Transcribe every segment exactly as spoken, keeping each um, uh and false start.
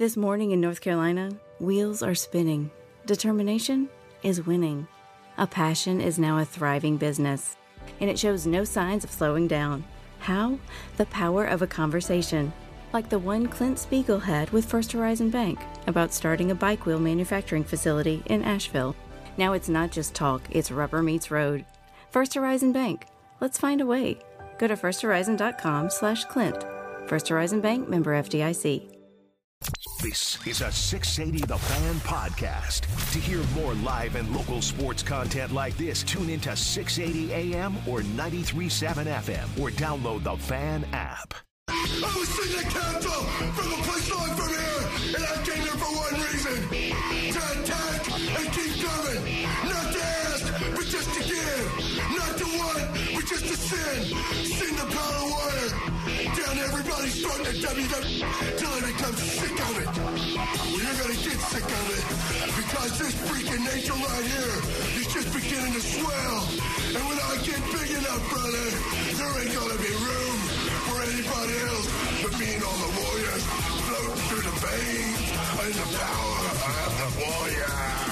This morning in North Carolina, wheels are spinning. Determination is winning. A passion is now a thriving business, and it shows no signs of slowing down. How? The power of a conversation, like the one Clint Spiegel had with First Horizon Bank about starting a bike wheel manufacturing facility in Asheville. Now it's not just talk, it's rubber meets road. First Horizon Bank. Let's find a way. Go to firsthorizon.com slash Clint. First Horizon Bank, member F D I C. This is a six eighty The Fan podcast. To hear more live and local sports content like this, tune into six eighty A M or ninety-three point seven F M or download the Fan app. I was sitting at Capitol from a place long from here, and I came here for one reason: to attack and keep coming. Not to ask, but just to give. Not to want, but just to sin. Sing the power warrior down everybody's throat at W W E till they become sick of it. Well, you're gonna get sick of it because this freaking nation right here is just beginning to swell. And when I get big enough, brother, there ain't gonna be room for anybody else but me and all the warriors floating through the veins and the power of the warrior.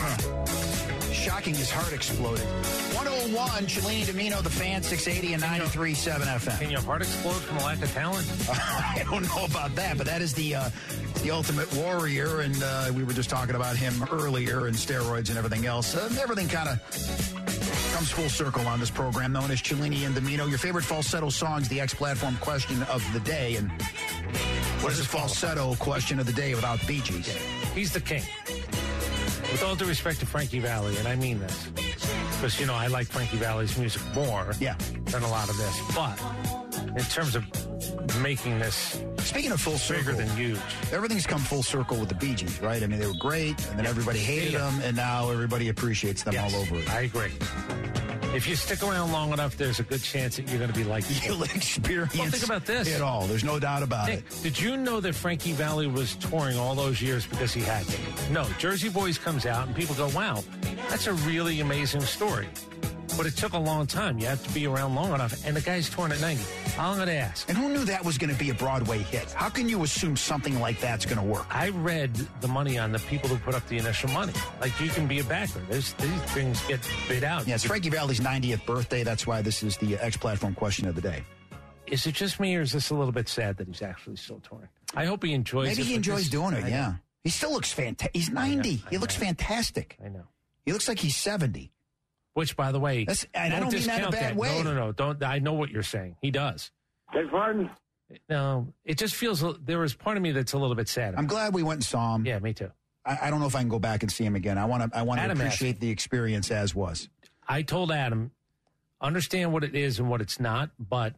Shocking, his heart exploded. one oh one, Cellini Domino, the Fan, six eighty and ninety-three point seven F M. Can your heart explode from a lack of talent? I don't know about that, but that is the uh, the ultimate warrior, and uh, we were just talking about him earlier and steroids and everything else. Uh, everything kind of comes full circle on this program known as Cellini and Domino. Your favorite falsetto songs, the X Platform question of the day. And what is a falsetto question of the day without Bee Gees? He's the king. With all due respect to Frankie Valli, and I mean this, because, you know, I like Frankie Valli's music more yeah. than a lot of this. But in terms of making this Speaking of full circle, bigger than huge, everything's come full circle with the Bee Gees, right? I mean, they were great, and then everybody hated yeah. them, and now everybody appreciates them yes, all over. I agree. If you stick around long enough, there's a good chance that you're going to be like You'll experience well, think about this. it all. There's no doubt about Nick, it. Did you know that Frankie Valli was touring all those years because he had to? No, Jersey Boys comes out and people go, wow, that's a really amazing story. But it took a long time. You have to be around long enough. And the guy's touring at ninety. I'm going to ask. And who knew that was going to be a Broadway hit? How can you assume something like that's going to work? I read the money on the people who put up the initial money. Like, you can be a backer. There's, these things get bid out. Yeah, it's Frankie Valli's ninetieth birthday. That's why this is the X Platform question of the day. Is it just me, or is this a little bit sad that he's actually still touring? I hope he enjoys Maybe it. Maybe he enjoys this, doing it, I yeah. Know. He still looks fantastic. He's ninety. I know, I he looks know. fantastic. I know. He looks like he's seventy. Which, by the way, That's, and I don't don't mean that in a discount bad that. way. No, no, no. Don't. I know what you're saying. He does. Beg pardon? No, it just feels, there is part of me that's a little bit sad. I'm glad we went and saw him. Yeah, me too. I, I don't know if I can go back and see him again. I want to I want to Adam appreciate the experience as was. I told Adam, understand what it is and what it's not, but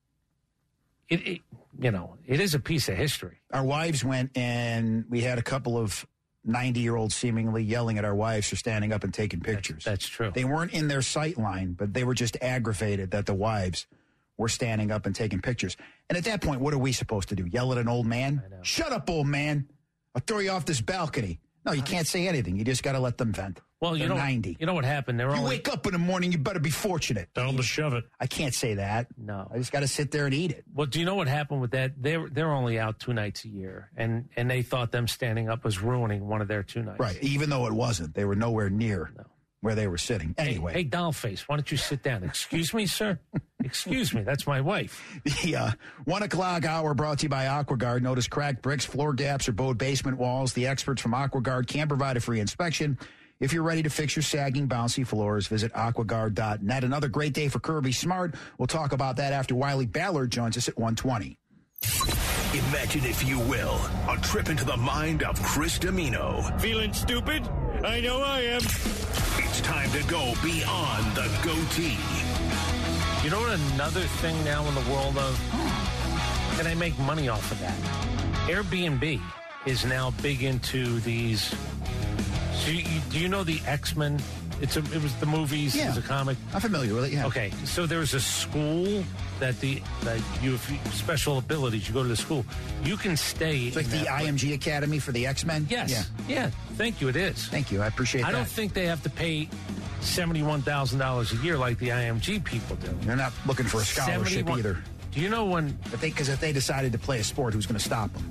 it, it you know, it is a piece of history. Our wives went, and we had a couple of ninety-year-olds seemingly yelling at our wives for standing up and taking pictures. That's, that's true. They weren't in their sight line, but they were just aggravated that the wives were standing up and taking pictures. And at that point, what are we supposed to do? Yell at an old man? I know. Shut up, old man. I'll throw you off this balcony. No, you can't say anything. You just got to let them vent. Well, you They're know, ninety. You know what happened? They're You only, wake up in the morning, you better be fortunate. Tell them to shove it. I can't say that. No. I just got to sit there and eat it. Well, do you know what happened with that? They're they're only out two nights a year, and and they thought them standing up was ruining one of their two nights. Right, even though it wasn't. They were nowhere near No. where they were sitting. Anyway. Hey, hey, Dollface, why don't you sit down? Excuse me, sir? Excuse me, that's my wife. The uh, one o'clock hour brought to you by AquaGuard. Notice cracked bricks, floor gaps, or bowed basement walls. The experts from AquaGuard can provide a free inspection. If you're ready to fix your sagging, bouncy floors, visit aqua guard dot net. Another great day for Kirby Smart. We'll talk about that after Wiley Ballard joins us at one twenty. Imagine, if you will, a trip into the mind of Chris Domino. Feeling stupid? I know I am. It's time to go beyond the goatee. You know what another thing now in the world of? Can I make money off of that? Airbnb is now big into these. So you, you, do you know the X-Men? It's a, it was the movies. Yeah. It was a comic. I'm familiar with it, yeah. Okay, so there's a school that the that you have special abilities. You go to the school. You can stay. It's like in the that I M G Academy for the X-Men? Yes. Yeah. Yeah. Thank you. It is. Thank you. I appreciate I that. don't think they have to pay seventy-one thousand dollars a year like the I M G people do. They're not looking for a scholarship seventy-one either. Do you know when? Because if, if they decided to play a sport, who's going to stop them?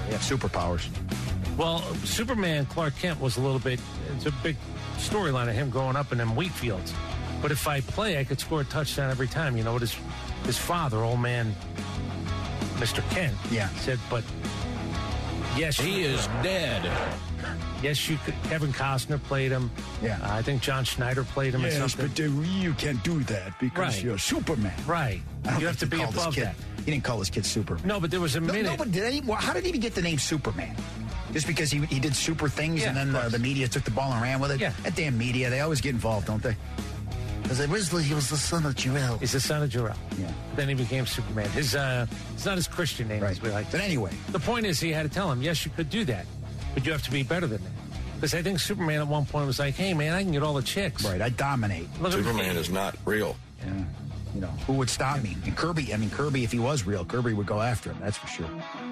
They have superpowers. Well, Superman Clark Kent was a little bit, it's a big storyline of him growing up in them wheat fields. But if I play, I could score a touchdown every time. You know what his, his father, old man Mister Kent, yeah. said, but yes, he you, is dead. Yes, you could. Kevin Costner played him. Yeah. Uh, I think John Schneider played him. Yes, or something. but uh, you can't do that because Right. you're Superman. Right. You have to be above kid, that. He didn't call his kid Superman. No, but there was a No, minute. no but did any, well, how did he even get the name Superman? Just because he, he did super things Yeah, and then of the, the media took the ball and ran with it? Yeah. That damn media, they always get involved, don't they? Because originally he was the son of Jor-El. He's the son of Jor-El. Yeah. Then he became Superman. His, uh, it's not his Christian name, Right. as we like. But anyway. The point is, he had to tell him, yes, you could do that, but you have to be better than that. Because I think Superman at one point was like, hey, man, I can get all the chicks. Right, I dominate. Look at Superman me. is not real. Yeah. You know, who would stop me? And Kirby, I mean, Kirby, if he was real, Kirby would go after him, that's for sure.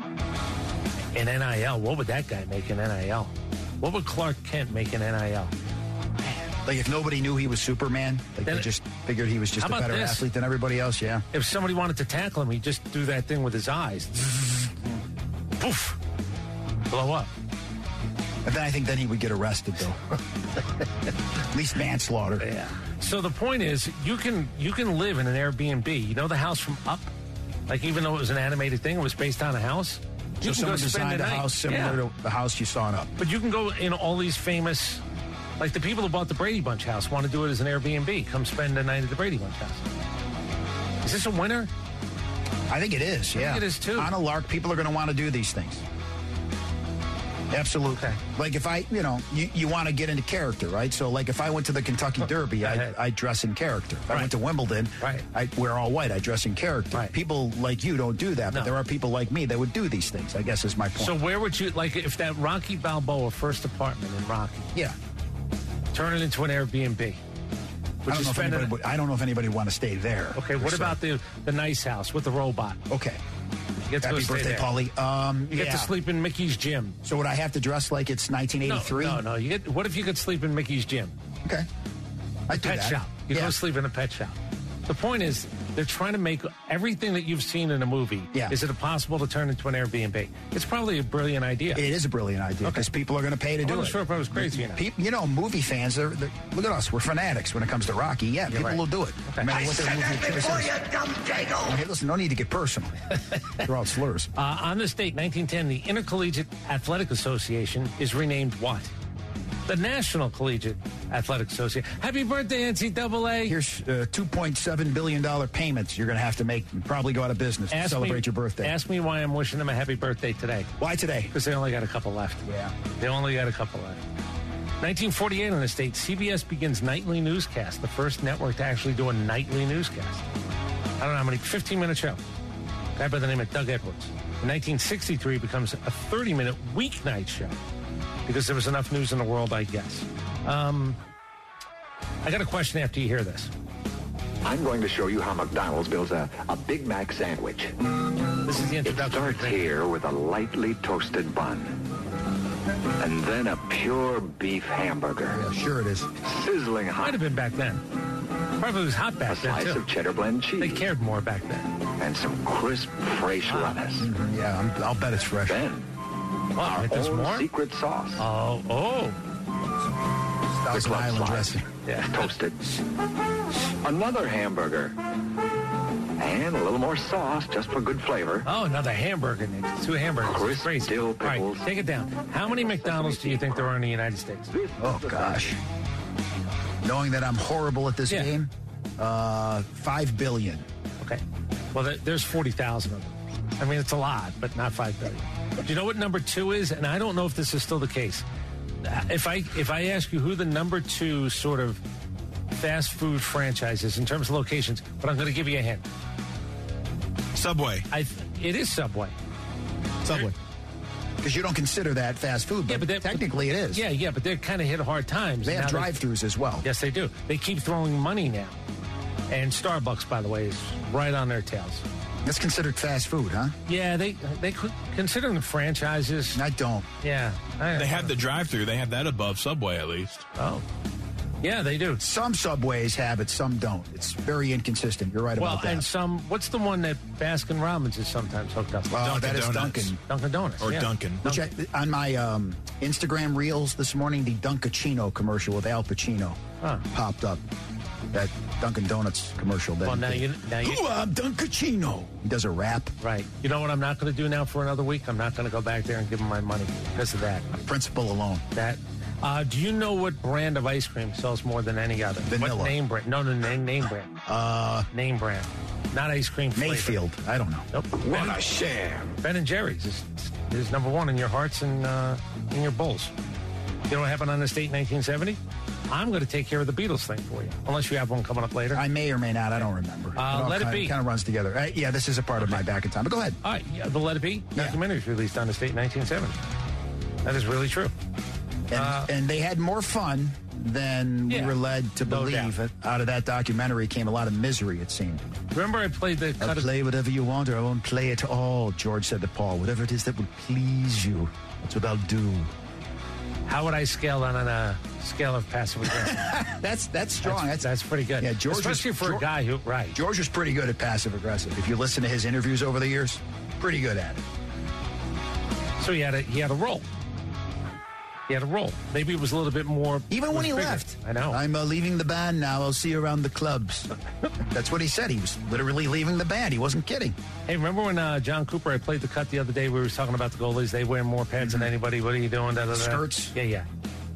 In N I L, what would that guy make in N I L? What would Clark Kent make in N I L? Like, if nobody knew he was Superman, like Then they it- just figured he was just How a about better this? athlete than everybody else, yeah. If somebody wanted to tackle him, he'd just do that thing with his eyes. Poof. Blow up. And then I think then he would get arrested, though. At least manslaughter. Yeah. So the point is, you can you can live in an Airbnb. You know the house from Up? Like, even though it was an animated thing, it was based on a house. So You can someone go spend designed the a night. house similar Yeah. to the house you saw in Up. But you can go in all these famous, like the people who bought the Brady Bunch house want to do it as an Airbnb. Come spend the night at the Brady Bunch house. Is this a winner? I think it is, I yeah. think it is, too. On a lark, people are going to want to do these things. Absolutely. Okay. Like if I, you know, you, you want to get into character, right? So like if I went to the Kentucky Derby, I ahead. I dress in character. If I Right. went to Wimbledon, Right. I wear all white. I dress in character. Right. People like you don't do that, but No. there are people like me that would do these things, I guess is my point. So where would you, like, if that Rocky Balboa first apartment in Rocky, yeah. turn it into an Airbnb? Would I you don't, know if spend anybody it? would, I don't know if anybody would want to stay there. Okay, per what se. about the the nice house with the robot? Okay. You get to go Happy stay birthday, there. Paulie. Um, You get yeah. to sleep in Mickey's gym. So would I have to dress like it's nineteen No, eighty-three? no, no. You get. What if you could sleep in Mickey's gym? Okay. I'd do Pet that. shop. You yeah. go sleep in a pet shop. The point is, they're trying to make everything that you've seen in a movie. Yeah. Is it possible to turn into an Airbnb? It's probably a brilliant idea. It is a brilliant idea because people are going to pay to I do wasn't it. sure if I was crazy or not. People, you know, movie fans, they're, they're, look at us. We're fanatics when it comes to Rocky. Yeah, people right. will do it. Okay. No matter I what their said movie that choice before, is. you dumb dago. Hey, listen, no need to get personal. They're all slurs. Uh, on this date, nineteen ten, the Intercollegiate Athletic Association is renamed what? The National Collegiate Athletic Association. Happy birthday, N C double A. Here's uh, two point seven billion dollars payments you're going to have to make and probably go out of business to celebrate me, your birthday. Ask me why I'm wishing them a happy birthday today. Why today? Because they only got a couple left. Yeah. They only got a couple left. nineteen forty-eight on the state, C B S begins nightly newscast, the first network to actually do a nightly newscast. I don't know how many, fifteen-minute show. A guy by the name of Doug Edwards. In nineteen sixty-three, it becomes a thirty-minute weeknight show because there was enough news in the world, I guess. Um, I got a question after you hear this. I'm going to show you how McDonald's builds a, a Big Mac sandwich. This is the It introduction. starts here with a lightly toasted bun. And then a pure beef hamburger. Yeah, sure it is. Sizzling Might hot. have been back then. Probably was hot A back then, slice too. of cheddar blend They cheese. cared more back then. And some crisp, fresh lettuce. Mhm, yeah, I'm, I'll bet it's fresh. Then, Wow, our there's own more? secret sauce. Oh, oh. Thousand club Island slice. dressing. Yeah. Toasted. Another hamburger. And a little more sauce just for good flavor. Oh, another hamburger, Nick. Two hamburgers. Crisp It's crazy. dill All right, pickles. take it down. How many McDonald's do you think there are in the United States? Oh, gosh. Knowing that I'm horrible at this Yeah. game, uh, five billion. Okay. Well, there- there's forty thousand of them. I mean, it's a lot, but not five billion. Do you know what number two is? And I don't know if this is still the case. If I if I ask you who the number two sort of fast food franchise is in terms of locations, but I'm going to give you a hint. Subway. I it is Subway. Subway. Because you don't consider that fast food, but, Yeah, but they're- technically it is. Yeah, yeah, but they're kind of hit hard times. They have Now drive-thrus as well. Yes, they do. They keep throwing money now. And Starbucks, by the way, is right on their tails. That's considered fast food, huh? Yeah, they they could consider them franchises. I don't. Yeah, I, They have the drive-through. They have that above Subway at least. Oh, Yeah, they do. Some Subways have it, some don't. It's very inconsistent. You're right Well, about that. and some, what's the one that Baskin Robbins is sometimes hooked up with? Oh, Dunkin' that is Donuts. Dunkin'. Dunkin' Donuts. Or yeah. Dunkin'. Which I, on my um, Instagram reels this morning, the Dunkachino commercial with Al Pacino Huh. popped up. That Dunkin' Donuts commercial. That Well, he now did. you, now you, Ooh, I'm Dunkachino. He does a rap. right. You know what I'm not going to do now for another week? I'm not going to go back there and give him my money because of that. Principle alone. That. Uh, do you know what brand of ice cream sells more than any other? Vanilla. What name brand? No, no, name, name brand. Uh, Name brand. Not ice cream flavor. Mayfield. I don't know. Nope. What a sham. Ben and Jerry's is, is number one in your hearts and uh, in your bowls. You know what happened on this date in nineteen seventy? I'm going to take care of the Beatles thing for you, unless you have one coming up later. I may or may not. I don't remember. Uh, all Let It kind, Be. kind of runs together. Uh, yeah, this is a part of my back in time. But go ahead. All right, yeah, the Let It Be Yeah. documentary is released on this date in nineteen seventy. That is really true. And, Uh, and they had more fun than Yeah, we were led to no believe. doubt. Out of that documentary came a lot of misery, it seemed. Remember I played the I'll cut of... play whatever you want, or I won't play at all, George said to Paul. Whatever it is that will please you, that's what I'll do. How would I scale on a scale of passive aggressive? That's that's strong. That's, That's, that's pretty good. Yeah, George was- Especially for Geor- a guy who... Right. George was pretty good at passive aggressive. If you listen to his interviews over the years, pretty good at it. So he had a, he had a role. He had a role. Maybe it was a little bit more... Even when was he bigger. left. I know. I'm uh, leaving the band now. I'll see you around the clubs. That's what he said. He was literally leaving the band. He wasn't kidding. Hey, remember when uh, John Cooper, I played the cut the other day, we were talking about the goalies, they wear more pads than anybody, what are you doing? Da, da, da. Skirts? Yeah, yeah.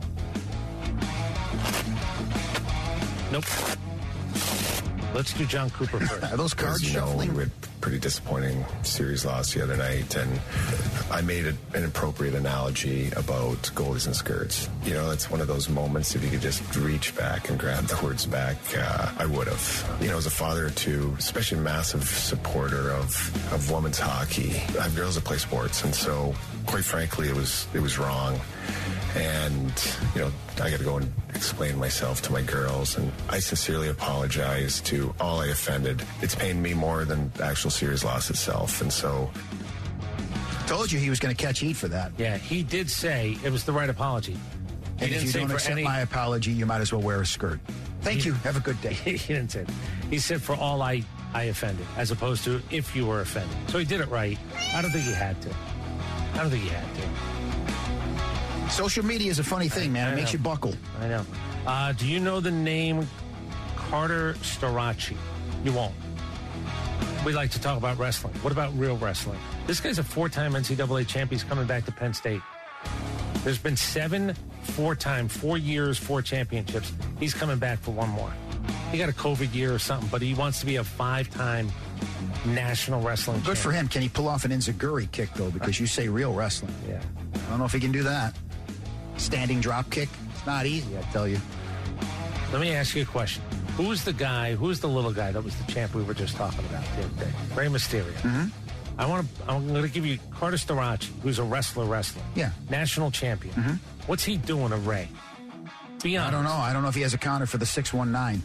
Nope. Let's do John Cooper first. Are those cards As you know, shuffling? we had a pretty disappointing series loss the other night, and I made a, an appropriate analogy about goalies and skirts. You know, it's one of those moments, if you could just reach back and grab the words back, uh, I would have. You know, as a father to, especially a massive supporter of, of women's hockey, I have girls that play sports, and so, quite frankly, it was it was wrong. And, you know, I got to go and explain myself to my girls. And I sincerely apologize to all I offended. It's pained me more than the actual series loss itself. And so... Told you he was going to catch heat for that. Yeah, he did say it was the right apology. He And if didn't you say don't for accept any... my apology, you might as well wear a skirt. Thank He- you. Have a good day. he didn't say that. He said for all I, I offended, as opposed to if you were offended. So he did it right. I don't think he had to. I don't think he had to. Social media is a funny thing, man. I It makes know. you buckle. I know. Uh, do you know the name Carter Starachi? You won't. We like to talk about wrestling. What about real wrestling? This guy's a four-time N C double A champ. He's coming back to Penn State. There's been seven four-time, four years, four championships. He's coming back for one more. He got a COVID year or something, but he wants to be a five-time national wrestling Good for champion. him. Can he pull off an enziguri kick, though? Because you say real wrestling. Yeah. I don't know if he can do that. Standing drop kick. It's not easy, I tell you. Let me ask you a question. Who's the guy, who's the little guy that was the champ we were just talking about the other day? Rey Mysterio. Mm-hmm. I want to, I'm going to give you Carter Starachi, who's a wrestler wrestler. Yeah. National champion. Mm-hmm. What's he doing to Ray? Be honest. I don't know. I don't know if he has a counter for the six one nine.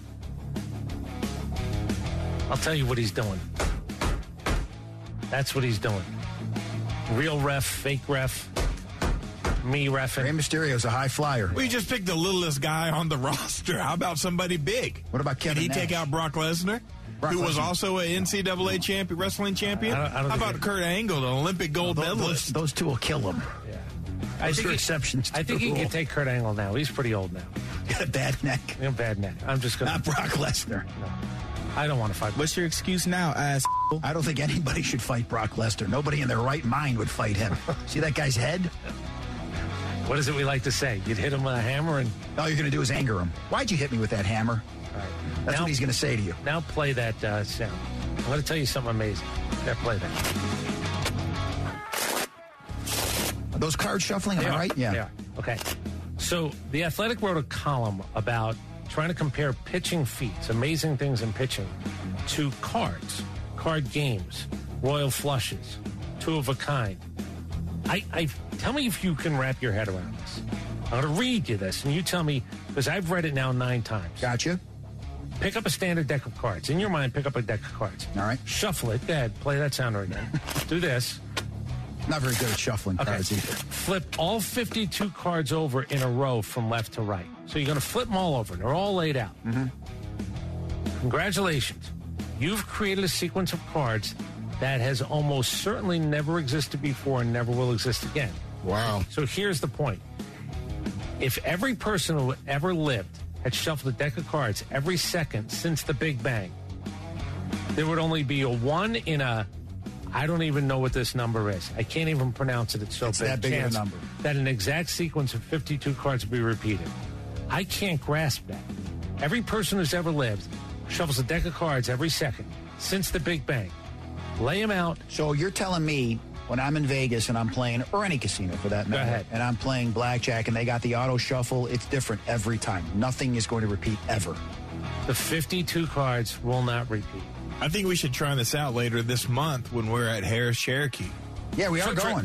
I'll tell you what he's doing. That's what he's doing. Real ref, fake ref, me Rey reffing. Mysterio's a high flyer. We just picked the littlest guy on the roster. How about somebody big? What about Kevin Can he Nash? take out Brock Lesnar, Brock who was Lesnar. also an N C double A champion, wrestling champion? I don't- I don't How think about it- Kurt Angle, the Olympic gold Those, those, medalist? those two will kill him. I Those think are he- exceptions to I think the he rule. can take Kurt Angle now. He's pretty old now. Got a bad neck. He has a bad neck. I'm just going Not to... Brock Lesnar. I don't want to fight. What's your excuse now, ass? I don't think anybody should fight Brock Lesnar. Nobody in their right mind would fight him. See that guy's head? What is it we like to say? You'd hit him with a hammer and... All you're going to do is anger him. Why'd you hit me with that hammer? All right. That's now, what he's going to say to you. Now play that uh, sound. I'm going to tell you something amazing. Yeah, play that. Are those cards shuffling? Am They I are. right? Yeah. They are. Okay. So The Athletic wrote a column about trying to compare pitching feats, amazing things in pitching, to cards, card games, royal flushes, two of a kind. I, I tell me if you can wrap your head around this. I'm going to read you this, and you tell me, because I've read it now nine times. Gotcha. Pick up a standard deck of cards. In your mind, pick up a deck of cards. All right. Shuffle it. Go ahead. Play that sounder again. Do this. Not very good at shuffling Okay. cards either. Flip all fifty-two cards over in a row from left to right. So you're going to flip them all over, and they're all laid out. Mm-hmm. Congratulations. You've created a sequence of cards that has almost certainly never existed before and never will exist again. Wow. So here's the point. If every person who ever lived had shuffled a deck of cards every second since the Big Bang, there would only be a one in a, I don't even know what this number is. I can't even pronounce it. It's so It's big. that big of a chance number. that an exact sequence of fifty-two cards would be repeated. I can't grasp that. Every person who's ever lived shuffles a deck of cards every second since the Big Bang. Lay them out. So you're telling me when I'm in Vegas and I'm playing, or any casino for that matter, ahead. and I'm playing blackjack and they got the auto shuffle, it's different every time. Nothing is going to repeat ever. The fifty-two cards will not repeat. I think we should try this out later this month when we're at Harris Cherokee. Yeah, we are So try- going.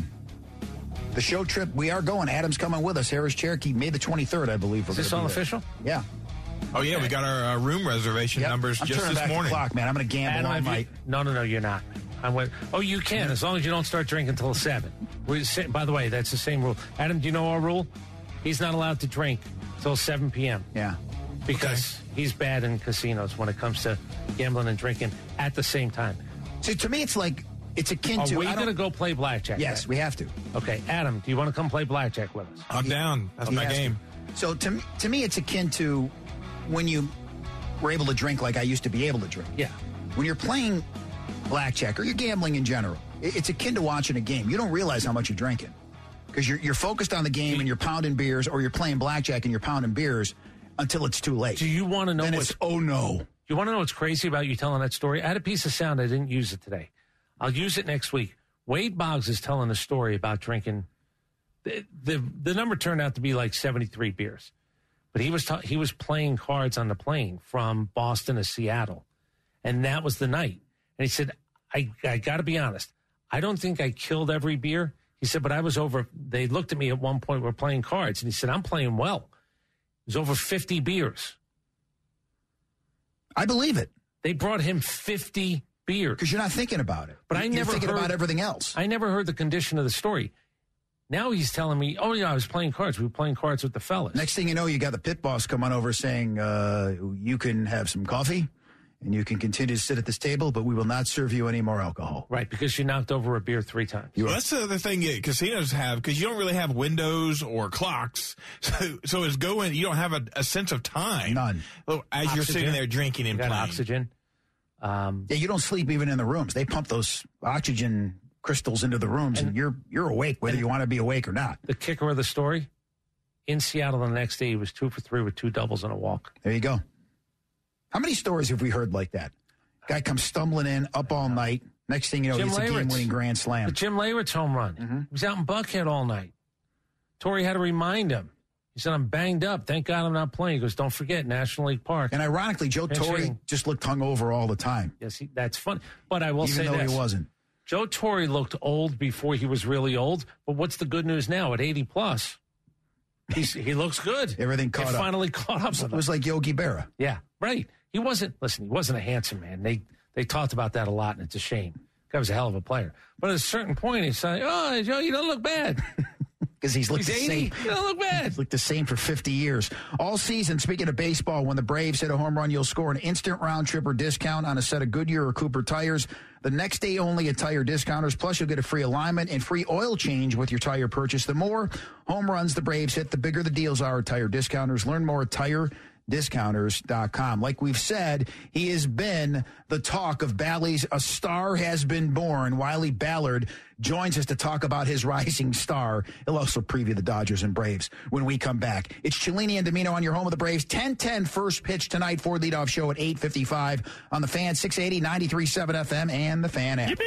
The show trip, we are going. Adam's coming with us. Harris Cherokee, May the twenty-third, I believe. We're Is this gonna all be there. official? Yeah. Oh, yeah, we got our uh, room reservation Yep. numbers I'm just turning this back morning. the clock, man. I'm going to gamble Adam, all have you- night. no, no, no, you're not. I went. Oh, you can as long as you don't start drinking until seven. We say, by the way, that's the same rule. Adam, do you know our rule? He's not allowed to drink until seven p.m. Yeah. because he's bad in casinos when it comes to gambling and drinking at the same time. So to me, it's like, it's akin Are to. we I going to don't- go play blackjack? Yes, then? we have to. Okay, Adam, do you want to come play blackjack with us? I'm down. That's He my has to. game. So to me, to me, it's akin to when you were able to drink like I used to be able to drink. Yeah. When you're playing blackjack or you're gambling in general, it- it's akin to watching a game. You don't realize how much you're drinking because you're, you're focused on the game and you're pounding beers, or you're playing blackjack and you're pounding beers until it's too late. Do you want to know Then what's it's, oh no. You want to know what's crazy about you telling that story? I had a piece of sound. I didn't use it today. I'll use it next week. Wade Boggs is telling a story about drinking. The, the, the number turned out to be like seventy-three beers. But he was ta- he was playing cards on the plane from Boston to Seattle. And that was the night. And he said, I, I got to be honest. I don't think I killed every beer. He said, but I was over. They looked at me at one point. We're playing cards. And he said, I'm playing well. It was over fifty beers. I believe it. They brought him fifty beers. Because you're not thinking about it. But I You're never thinking heard, about everything else. I never heard the condition of the story. Now he's telling me, oh, yeah, I was playing cards. We were playing cards with the fellas. Next thing you know, you got the pit boss coming over saying, uh, you can have some coffee and you can continue to sit at this table, but we will not serve you any more alcohol. Right, because you knocked over a beer three times. Well, that's the other thing that casinos have, because you don't really have windows or clocks. So, so it's going, you don't have a, a sense of time. None. Well, as you're Oxygen. sitting there drinking and You got playing. oxygen. Um, Yeah, you don't sleep even in the rooms. They pump those oxygen crystals into the rooms, and, And- you're you're awake whether you want to be awake or not. the kicker of the story, in Seattle the next day, he was two for three with two doubles and a walk. There you go. How many stories have we heard like that? Guy comes stumbling in, up all night. Next thing you know, Jim it's a Leyritz. game-winning grand The slam. Jim Leyritz home run. Mm-hmm. He was out in Buckhead all night. Torrey had to remind him. He said, I'm banged up. Thank God I'm not playing. He goes, don't forget, National League Park. And ironically, Joe Pinch Torre hitting. just looked hungover all the time, Yes, he, that's fun. But I will even say though this. he wasn't. Joe Torre looked old before he was really old. But what's the good news now? At eighty plus, he's, he looks good. Everything caught it up. finally caught up with It him. was like Yogi Berra. Yeah, right. He wasn't, listen, he wasn't a handsome man. They they talked about that a lot, and it's a shame. Guy was a hell of a player. But at a certain point, he's like, oh, Joe, you don't look bad. Because he's looked He's the eighty. same. You don't look bad. He's looked the same for fifty years. All season, speaking of baseball, when the Braves hit a home run, you'll score an instant round trip or discount on a set of Goodyear or Cooper tires. The next day only at Tire Discounters. Plus, you'll get a free alignment and free oil change with your tire purchase. The more home runs the Braves hit, the bigger the deals are at Tire Discounters. Learn more at tire discounters dot com. Like we've said, he has been the talk of Bally's. A star has been born. Wiley Ballard joins us to talk about his rising star. He'll also preview the Dodgers and Braves when we come back. It's Cellini and Domino on your home of the Braves. ten ten first pitch tonight for leadoff show at eight fifty-five on the Fan, six eighty, ninety-three point seven F M and the Fan app.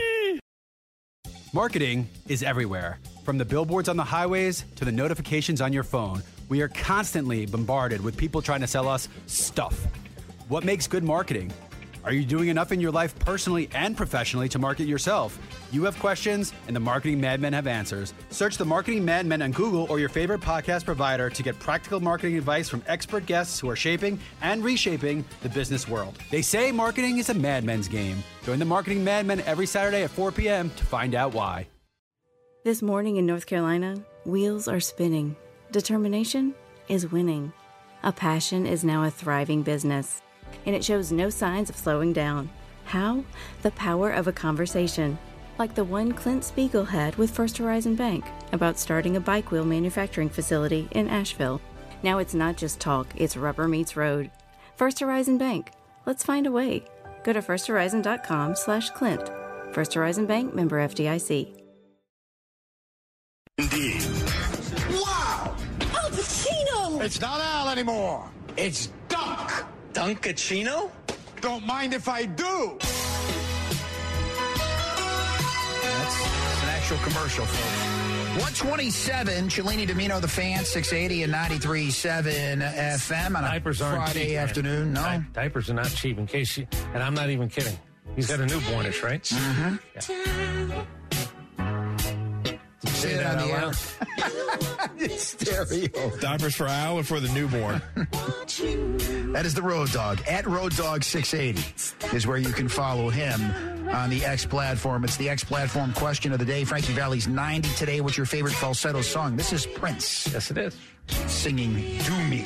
Marketing is everywhere. From the billboards on the highways to the notifications on your phone, we are constantly bombarded with people trying to sell us stuff. What makes good marketing? Are you doing enough in your life personally and professionally to market yourself? You have questions, and the Marketing Madmen have answers. Search the Marketing Madmen on Google or your favorite podcast provider to get practical marketing advice from expert guests who are shaping and reshaping the business world. They say marketing is a madman's game. Join the Marketing Madmen every Saturday at four p.m. to find out why. This morning in North Carolina, wheels are spinning. Determination is winning. A passion is now a thriving business, and it shows no signs of slowing down. How? The power of a conversation, like the one Clint Spiegel had with First Horizon Bank about starting a bike wheel manufacturing facility in Asheville. Now it's not just talk, it's rubber meets road. First Horizon Bank. Let's find a way. Go to firsthorizon.com slash Clint. First Horizon Bank, member F D I C. Indeed. Wow! Al Pacino! It's not Al anymore. It's Dunk. Dunkachino? Don't mind if I do. That's, that's an actual commercial, folks. one twenty-seven, Cellini Domino, the Fan, six eighty and ninety-three point seven F M on a Diapers aren't Friday cheap, man. afternoon. No? Di- diapers are not cheap, in case you, and I'm not even kidding. He's got a newbornish, right? Mm-hmm. Yeah. Say it on the air. It's stereo. Diapers for Al or for the newborn? That is the Road Dog. At Road Dog six eighty is where you can follow him on the X platform. It's the X platform question of the day. Frankie Valli's ninety today. What's your favorite falsetto song? This is Prince. Yes, it is. Singing Do Me.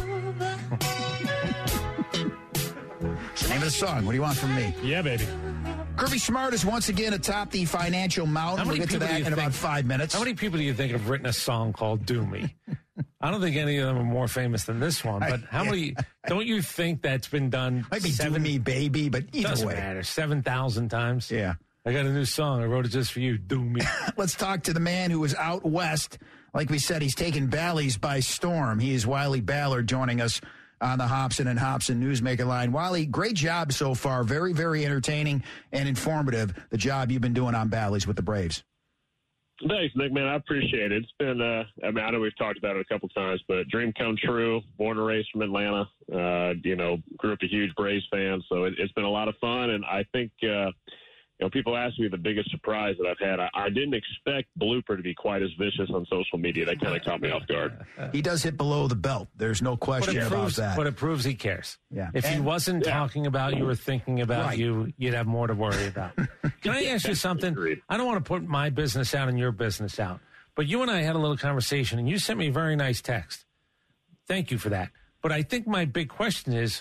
Name of the song. What do you want from me? Yeah, baby. Kirby Smart is once again atop the financial mountain. How many We'll get to people do that you in think- about five minutes. How many people do you think have written a song called Do Me? I don't think any of them are more famous than this one, but how yeah. many, don't you think that's been done? Might be seven, Do Me, Baby, but either doesn't way. matter, seven thousand times? Yeah. I got a new song. I wrote it just for you, Do Me. Let's talk to the man who is out west. Like we said, he's taken Bally's by storm. He is Wiley Ballard joining us on the Hobson and Hobson Newsmaker line. Wiley, great job so far. Very, very entertaining and informative, the job you've been doing on Bally's with the Braves. Thanks, Nick, man. I appreciate it. It's been, uh, I mean, I know we've talked about it a couple times, but dream come true. Born and raised from Atlanta. Uh, you know, grew up a huge Braves fan, so it, it's been a lot of fun. And I think, uh, you know, people ask me the biggest surprise that I've had. I, I didn't expect Blooper to be quite as vicious on social media. That kind of caught me off guard. He does hit below the belt. There's no But question it, about proves, that. but it proves he cares. Yeah. If he And- wasn't Yeah. talking about you or thinking about Right. you, you'd have more to worry about. Can I ask you something? Agreed. I don't want to put my business out and your business out, but you and I had a little conversation, and you sent me a very nice text. Thank you for that. But I think my big question is,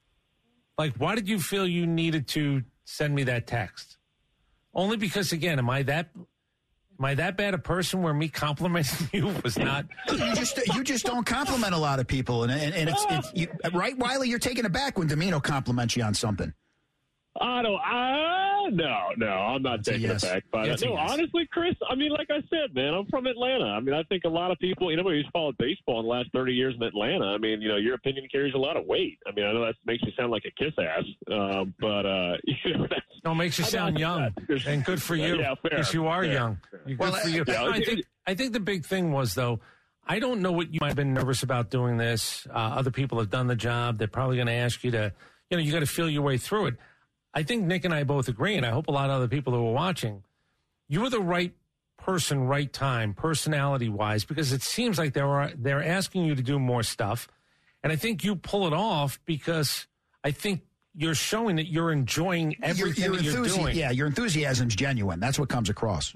like, why did you feel you needed to send me that text? Only because, again, am I that am I that bad a person where me complimenting you was not? You just you just don't compliment a lot of people, and and, and it's, it's you, right, Wiley. You're taken aback when Domino compliments you on something. I don't. I no, no. I'm not That's a taking yes. it back. But That's a no, yes. honestly, Chris. I mean, like I said, man, I'm from Atlanta. I mean, I think a lot of people, you know, who's followed baseball in the last thirty years in Atlanta. I mean, you know, your opinion carries a lot of weight. I mean, I know that makes you sound like a kiss ass, um, but uh, you know, that's, No, it makes you I sound got young, that. and good for you, Yeah, fair, because you are fair. young. You're good Well, for you. yeah, No, I it- think I think the big thing was, though, I don't know what you might have been nervous about doing this. Uh, other people have done the job. They're probably going to ask you to, you know, you got to feel your way through it. I think Nick and I both agree, and I hope a lot of other people who are watching, you were the right person, right time, personality-wise, because it seems like they were they're asking you to do more stuff, and I think you pull it off because I think you're showing that you're enjoying everything your, that you're enthusi- doing. Yeah, your enthusiasm's genuine. That's what comes across.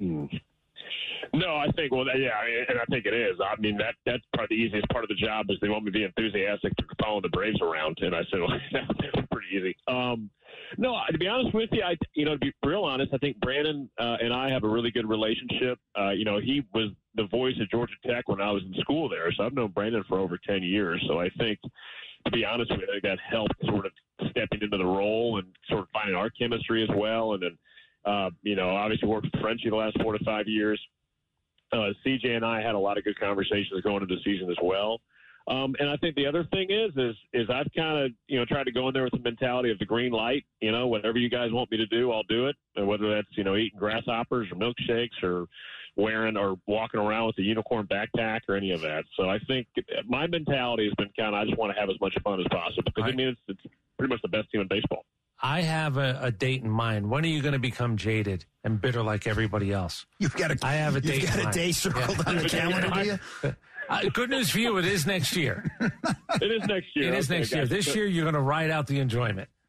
No, I think, well, yeah, I mean, and I think it is. I mean, that that's probably the easiest part of the job is they want me to be enthusiastic to follow the Braves around. And I said, well, that's pretty easy. Um, no, to be honest with you, I, you know, to be real honest, I think Brandon uh, and I have a really good relationship. Uh, you know, he was the voice at Georgia Tech when I was in school there. So I've known Brandon for over ten years. So I think, to be honest with you, I think that helped sort of stepping into the role and sort of finding our chemistry as well. And then, uh, you know, obviously worked with Frenchie the last four to five years. Uh, C J and I had a lot of good conversations going into the season as well. Um, and I think the other thing is, is, is I've kind of, you know, tried to go in there with the mentality of the green light, you know, whatever you guys want me to do, I'll do it. And whether that's, you know, eating grasshoppers or milkshakes or wearing or walking around with a unicorn backpack or any of that. So I think my mentality has been kind of, I just want to have as much fun as possible because I mean, it's, it's pretty much the best team in baseball. I have a, a date in mind. When are you going to become jaded and bitter like everybody else? You've got a, I have a you've date got in a mind. day circled Yeah. on the calendar, do you? Uh, good news for you, it is next year. It is next year. It is Okay, next year. gotcha. This year, you're going to ride out the enjoyment.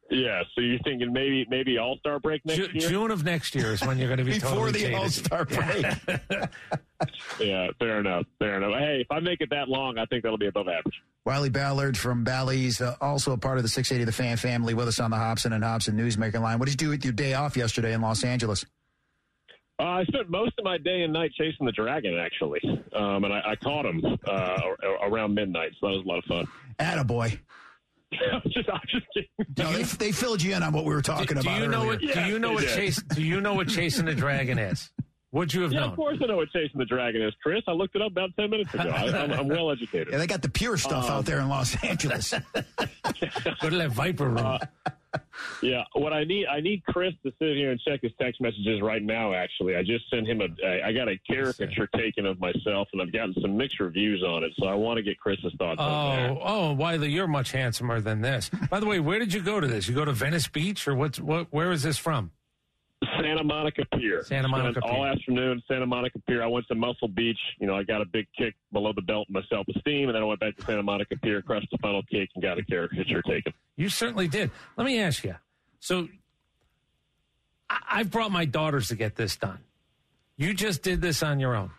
Yeah, so you're thinking maybe maybe All-Star break next Ju- year? June of next year is when you're going to be Before totally the jaded. All-Star break. Yeah, fair enough. Fair enough. Hey, if I make it that long, I think that'll be above average. Wiley Ballard from Bally's, uh, also a part of the six eighty The Fan family, with us on the Hobson and Hobson Newsmaker line. What did you do with your day off yesterday in Los Angeles? Uh, I spent most of my day and night chasing the dragon, actually, um, and I, I caught him uh, around midnight, so that was a lot of fun. Attaboy. I'm just, I'm just kidding. No, they, they filled you in on what we were talking do, do about you know earlier. what? Do Yeah, you know they what did. chase? Do you know what chasing the dragon is? Would you have Yeah, known? of course I know what chasing the dragon is, Chris. I looked it up about ten minutes ago. I, I'm, I'm well educated. Yeah, they got the pure stuff Um, out there in Los Angeles. Go to that Viper room. Uh, yeah, what I need, I need Chris to sit here and check his text messages right now. Actually, I just sent him a. I I got a caricature taken of myself, and I've gotten some mixed reviews on it. So I want to get Chris's thoughts on that. Oh, oh, Wiley, you're much handsomer than this. By the way, where did you go to this? You go to Venice Beach, or what's what? Where is this from? Santa Monica Pier. Santa Monica Spent all Pier. afternoon, Santa Monica Pier. I went to Muscle Beach. You know, I got a big kick below the belt in my self-esteem, and then I went back to Santa Monica Pier, crushed the funnel cake, and got a caricature taken. You certainly did. Let me ask you. So, I- I've brought my daughters to get this done. You just did this on your own.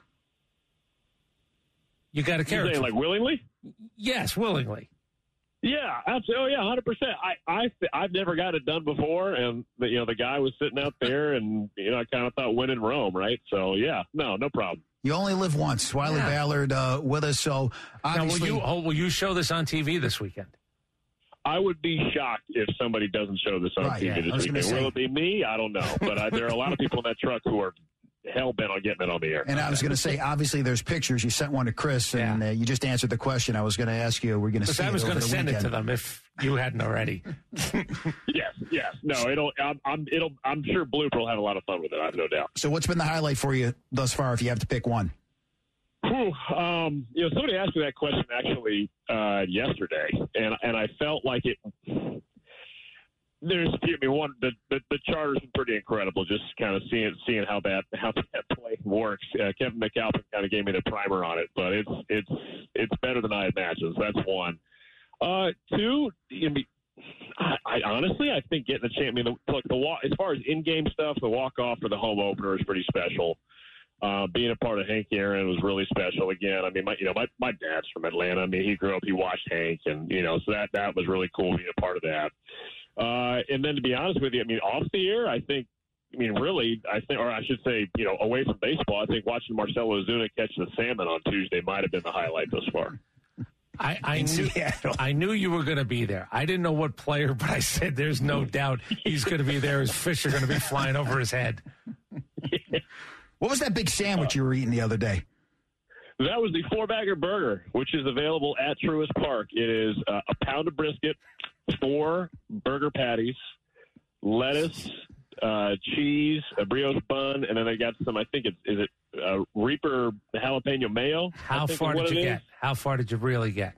You got a You caricature. saying like willingly? Yes, willingly. Yeah, absolutely. Oh, yeah, one hundred percent. I, I, I've never got it done before, and the, you know the guy was sitting out there, and you know I kind of thought win in Rome, right? So yeah, no, no problem. You only live once. Wiley Yeah. Ballard uh, with us. So Now, will obviously, you oh, will you show this on T V this weekend? I would be shocked if somebody doesn't show this on Right, T V yeah, I this was gonna weekend. say. Will it be me? I don't know, but I, there are a lot of people in that truck who are hell bent on getting it on the air. and I was going to say, obviously, there's pictures. You sent one to Chris, and Yeah. uh, you just answered the question. I was going to ask you, we're going to Because see I was it going over to the send weekend. it to them if you hadn't already. Yes, yes. No, it'll. I'm, I'm. It'll. I'm sure Blooper will have a lot of fun with it. I have no doubt. So what's been the highlight for you thus far, if you have to pick one? Whew, um, you know, somebody asked me that question actually uh, yesterday, and and I felt like it. There's, I mean, one the, the the charter's been pretty incredible. Just kind of seeing seeing how that how that play works. Uh, Kevin McAlpin kind of gave me the primer on it, but it's it's it's better than I imagined. So that's one. Uh, two, I mean, I, I honestly I think getting a chance. I mean, the, look, the walk as far as in-game stuff, the walk-off or the home opener is pretty special. Uh, being a part of Hank Aaron was really special. Again, I mean, my you know my my dad's from Atlanta. I mean, he grew up, he watched Hank, and you know, so that that was really cool being a part of that. Uh, and then to be honest with you, I mean, off the air, I think, I mean, really, I think, or I should say, you know, away from baseball, I think watching Marcell Ozuna catch the salmon on Tuesday might have been the highlight thus far. I, I In knew Seattle. I knew you were going to be there. I didn't know what player, but I said there's no doubt he's going to be there. His fish are going to be flying over his head. What was that big sandwich you were eating the other day? That was the four-bagger burger, which is available at Truist Park. It is uh, a pound of brisket, four burger patties, lettuce, uh, cheese, a brioche bun, and then they got some, I think it's, is it uh, Reaper jalapeno mayo? I How think is far what did you it get? is. How far did you really get?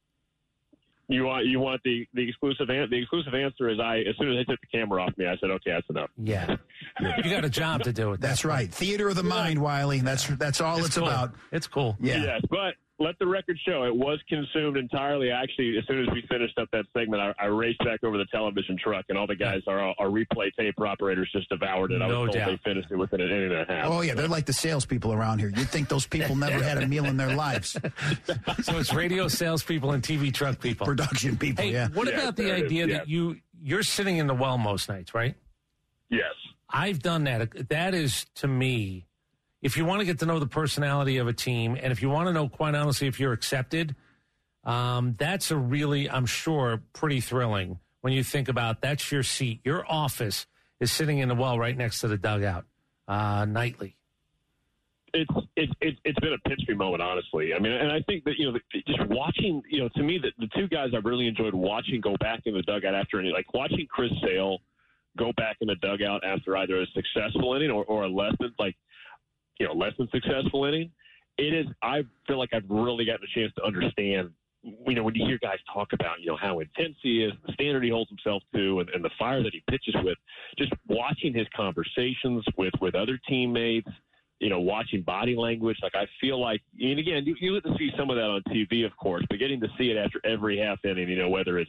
You want you want the the exclusive an- the exclusive answer is I as soon as they took the camera off me I said okay that's enough. Yeah, you got a job to do with that. That's right. Theater of the mind, Wiley. That's that's all it's, cool. about. It's cool. Yeah. Yes, but let the record show it was consumed entirely. Actually, as soon as we finished up that segment, I, I raced back over the television truck, and all the guys, our, our replay tape operators, just devoured it. I No was told doubt. they finished it within an inning and a half. Oh, yeah. They're like the salespeople around here. You'd think those people never had a meal in their lives. So it's radio salespeople and T V truck people. Production people, Hey, yeah. what Yeah, about the there it is, idea yeah. that you you're sitting in the well most nights, right? Yes. I've done that. That is, to me, if you want to get to know the personality of a team, and if you want to know, quite honestly, if you're accepted, um, that's a really, I'm sure, pretty thrilling when you think about that's your seat. Your office is sitting in the well right next to the dugout uh, nightly. It's it's it's it's been a pitch me moment, honestly. I mean, and I think that you know, just watching, you know, to me, the, the two guys I've really enjoyed watching go back in the dugout after any, like watching Chris Sale go back in the dugout after either a successful inning or, or a less than like, you know, less than successful inning. It is. I feel like I've really gotten a chance to understand. You know, when you hear guys talk about, you know, how intense he is, the standard he holds himself to, and, and the fire that he pitches with, just watching his conversations with with other teammates. You know, watching body language, like I feel like, and again, you, you get to see some of that on T V, of course, but getting to see it after every half inning, you know, whether it's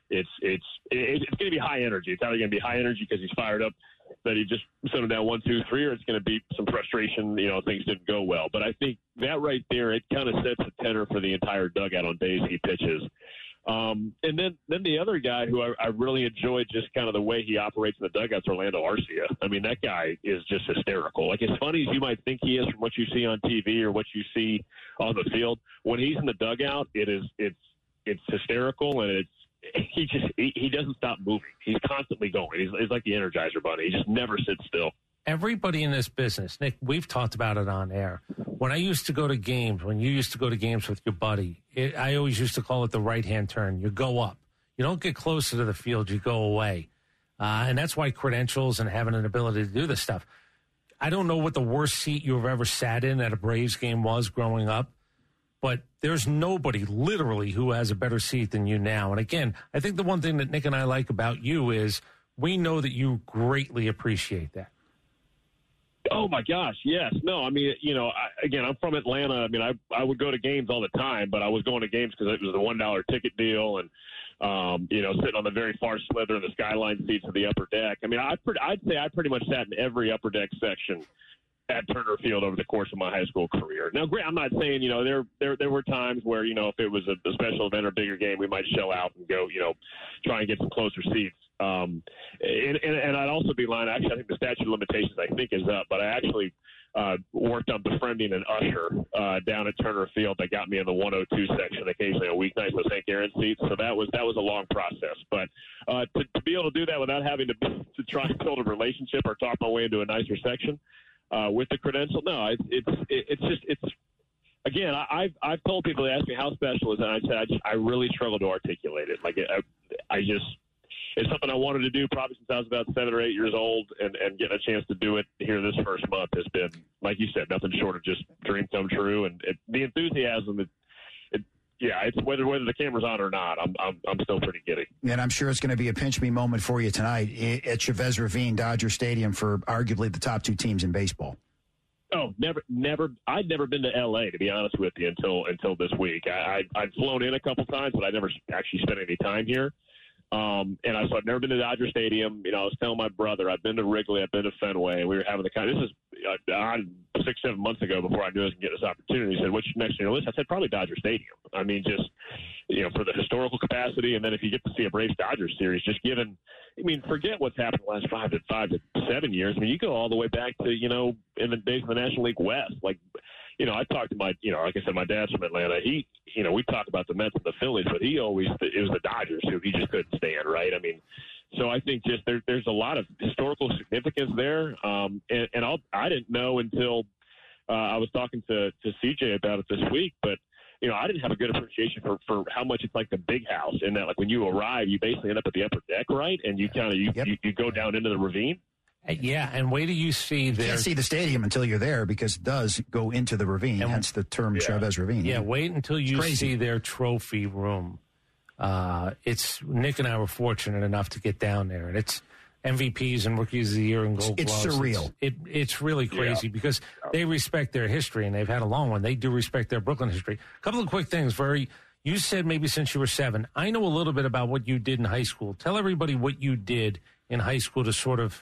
it's it's it's going to be high energy. It's either going to be high energy because he's fired up that he just sent him down one, two, three, or it's going to be some frustration. You know, things didn't go well. But I think that right there, it kind of sets the tenor for the entire dugout on days he pitches. Um, and then, then the other guy who I, I really enjoyed just kind of the way he operates in the dugout is Orlando Arcia. I mean, that guy is just hysterical. Like, as funny as you might think he is from what you see on T V or what you see on the field, when he's in the dugout, it is it's it's hysterical, and it's he just he, he doesn't stop moving. He's constantly going. He's, he's like the Energizer Bunny. He just never sits still. Everybody in this business, Nick, we've talked about it on air. When I used to go to games, when you used to go to games with your buddy, it, I always used to call it the right-hand turn. You go up. You don't get closer to the field. You go away. Uh, and that's why credentials and having an ability to do this stuff. I don't know what the worst seat you've ever sat in at a Braves game was growing up, but there's nobody literally who has a better seat than you now. And again, I think the one thing that Nick and I like about you is we know that you greatly appreciate that. Oh, my gosh, yes. No, I mean, you know, I, again, I'm from Atlanta. I mean, I I would go to games all the time, but I was going to games because it was the one dollar ticket deal and, um, you know, sitting on the very far slither of the skyline seats of the upper deck. I mean, I, I'd say I pretty much sat in every upper deck section at Turner Field over the course of my high school career. Now, Grant, I'm not saying, you know, there there there were times where, you know, if it was a, a special event or bigger game, we might shell out and go, you know, try and get some closer seats. Um, and, and, and I'd also be lying. Actually, I think the statute of limitations, I think, is up. But I actually uh, worked on befriending an usher uh, down at Turner Field that got me in the one oh two section occasionally on weeknights with Saint Aaron seats. So that was that was a long process. But uh, to, to be able to do that without having to to try and build a relationship or talk my way into a nicer section uh, with the credential, no, it's it's it's just it's. Again, I, I've I've told people, they ask me how special is it, and I said I, just, I really struggle to articulate it. Like I, I just. It's something I wanted to do probably since I was about seven or eight years old, and, and getting a chance to do it here this first month has been, like you said, nothing short of just dream come true. And it, the enthusiasm, it, it, yeah, it's whether whether the camera's on or not, I'm I'm, I'm still pretty giddy. And I'm sure it's going to be a pinch me moment for you tonight at Chavez Ravine, Dodger Stadium, for arguably the top two teams in baseball. Oh, never, never. I'd never been to L A, to be honest with you, until until this week. I, I I'd flown in a couple times, but I never actually spent any time here. Um, and I, so I've never been to Dodger Stadium. You know, I was telling my brother, I've been to Wrigley, I've been to Fenway. We were having the kind of, this is uh, on six, seven months ago before I knew I was going to get this opportunity. He said, what's next on your list? I said, probably Dodger Stadium. I mean, just, you know, for the historical capacity. And then if you get to see a Braves Dodgers series, just given, I mean, forget what's happened the last five to five to seven years. I mean, you go all the way back to, you know, in the days of the National League West, like, you know, I talked to my, you know, like I said, my dad's from Atlanta. He, you know, we talk about the Mets and the Phillies, but he always, it was the Dodgers who he just couldn't stand, right? I mean, so I think just there, there's a lot of historical significance there. Um, and, and I'll, I didn't know until uh, I was talking to, to C J about it this week, but, you know, I didn't have a good appreciation for, for how much it's like the big house, in that, like, when you arrive, you basically end up at the upper deck, right? And you kind of, you, yep. you, you go down into the ravine. Yeah, and wait till you see there. You can't see the stadium until you're there because it does go into the ravine, and, hence the term yeah. Chavez Ravine. Yeah, wait until you see their trophy room. Uh, it's Nick and I were fortunate enough to get down there, and it's M V Ps and Rookies of the Year and Gold It's Gloves. surreal. It's, it, it's really crazy yeah. because they respect their history, and they've had a long one. They do respect their Brooklyn history. A couple of quick things. Very, you said maybe since you were seven. I know a little bit about what you did in high school. Tell everybody what you did in high school to sort of,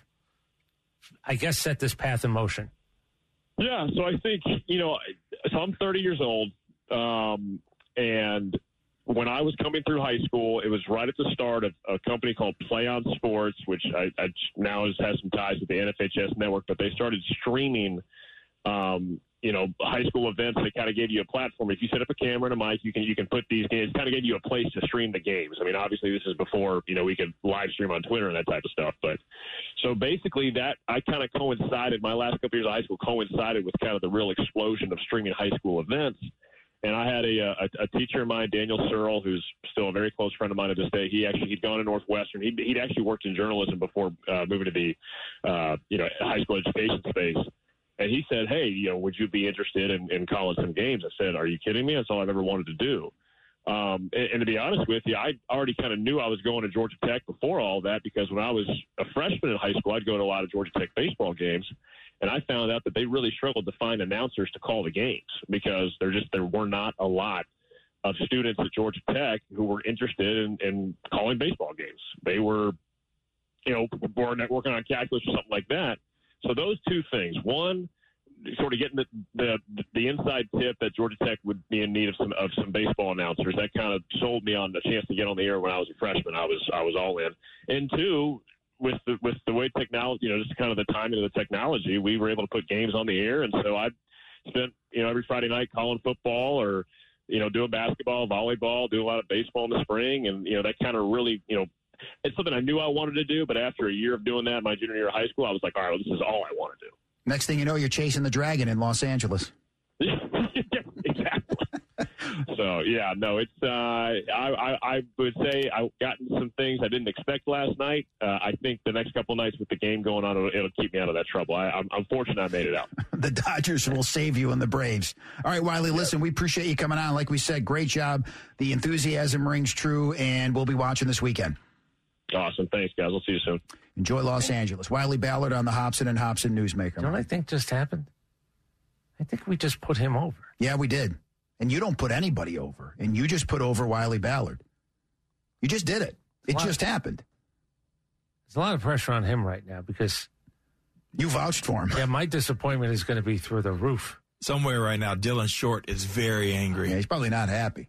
I guess, set this path in motion. Yeah, so I think, you know, so I'm thirty years old, um, and when I was coming through high school, it was right at the start of a company called Play On Sports, which I, I now has, has some ties with the N F H S network, but they started streaming, um, you know, high school events. They kind of gave you a platform. If you set up a camera and a mic, you can you can put these games. Kind of gave you a place to stream the games. I mean, obviously this is before, you know, we could live stream on Twitter and that type of stuff. But so basically, that I kind of coincided. My last couple years of high school coincided with kind of the real explosion of streaming high school events. And I had a, a, a teacher of mine, Daniel Searle, who's still a very close friend of mine to this day. He actually he'd gone to Northwestern. He'd, he'd actually worked in journalism before uh, moving to the uh, you know high school education space. And he said, hey, you know, would you be interested in, in calling some games? I said, are you kidding me? That's all I've ever wanted to do. Um, and, and to be honest with you, I already kind of knew I was going to Georgia Tech before all that, because when I was a freshman in high school, I'd go to a lot of Georgia Tech baseball games. And I found out that they really struggled to find announcers to call the games because there just there were not a lot of students at Georgia Tech who were interested in, in calling baseball games. They were, you know, working on calculus or something like that. So those two things, one, sort of getting the, the the inside tip that Georgia Tech would be in need of some of some baseball announcers, that kind of sold me on the chance to get on the air when I was a freshman. I was I was all in. And two, with the with the way technology, you know, just kind of the timing of the technology, we were able to put games on the air. And so I spent, you know, every Friday night calling football or, you know, doing basketball, volleyball, doing a lot of baseball in the spring, and you know that kind of really, you know, it's something I knew I wanted to do. But after a year of doing that, my junior year of high school, I was like, all right, well, this is all I want to do. Next thing you know, you're chasing the dragon in Los Angeles. Exactly. So, yeah, no, it's, uh, I, I, I would say I've gotten some things I didn't expect last night. Uh, I think the next couple of nights with the game going on, it'll, it'll keep me out of that trouble. I, I'm, I'm fortunate I made it out. The Dodgers will save you and the Braves. All right, Wiley, listen, we appreciate you coming on. Like we said, great job. The enthusiasm rings true, and we'll be watching this weekend. Awesome. Thanks, guys. We'll see you soon. Enjoy Los Angeles. Wiley Ballard on the Hobson and Hobson Newsmaker. You know what I think just happened? I think we just put him over. Yeah, we did. And you don't put anybody over. And you just put over Wiley Ballard. You just did it. It just happened. There's a lot of pressure on him right now because... You vouched for him. Yeah, my disappointment is going to be through the roof. Somewhere right now, Dylan Short is very angry. Yeah, he's probably not happy.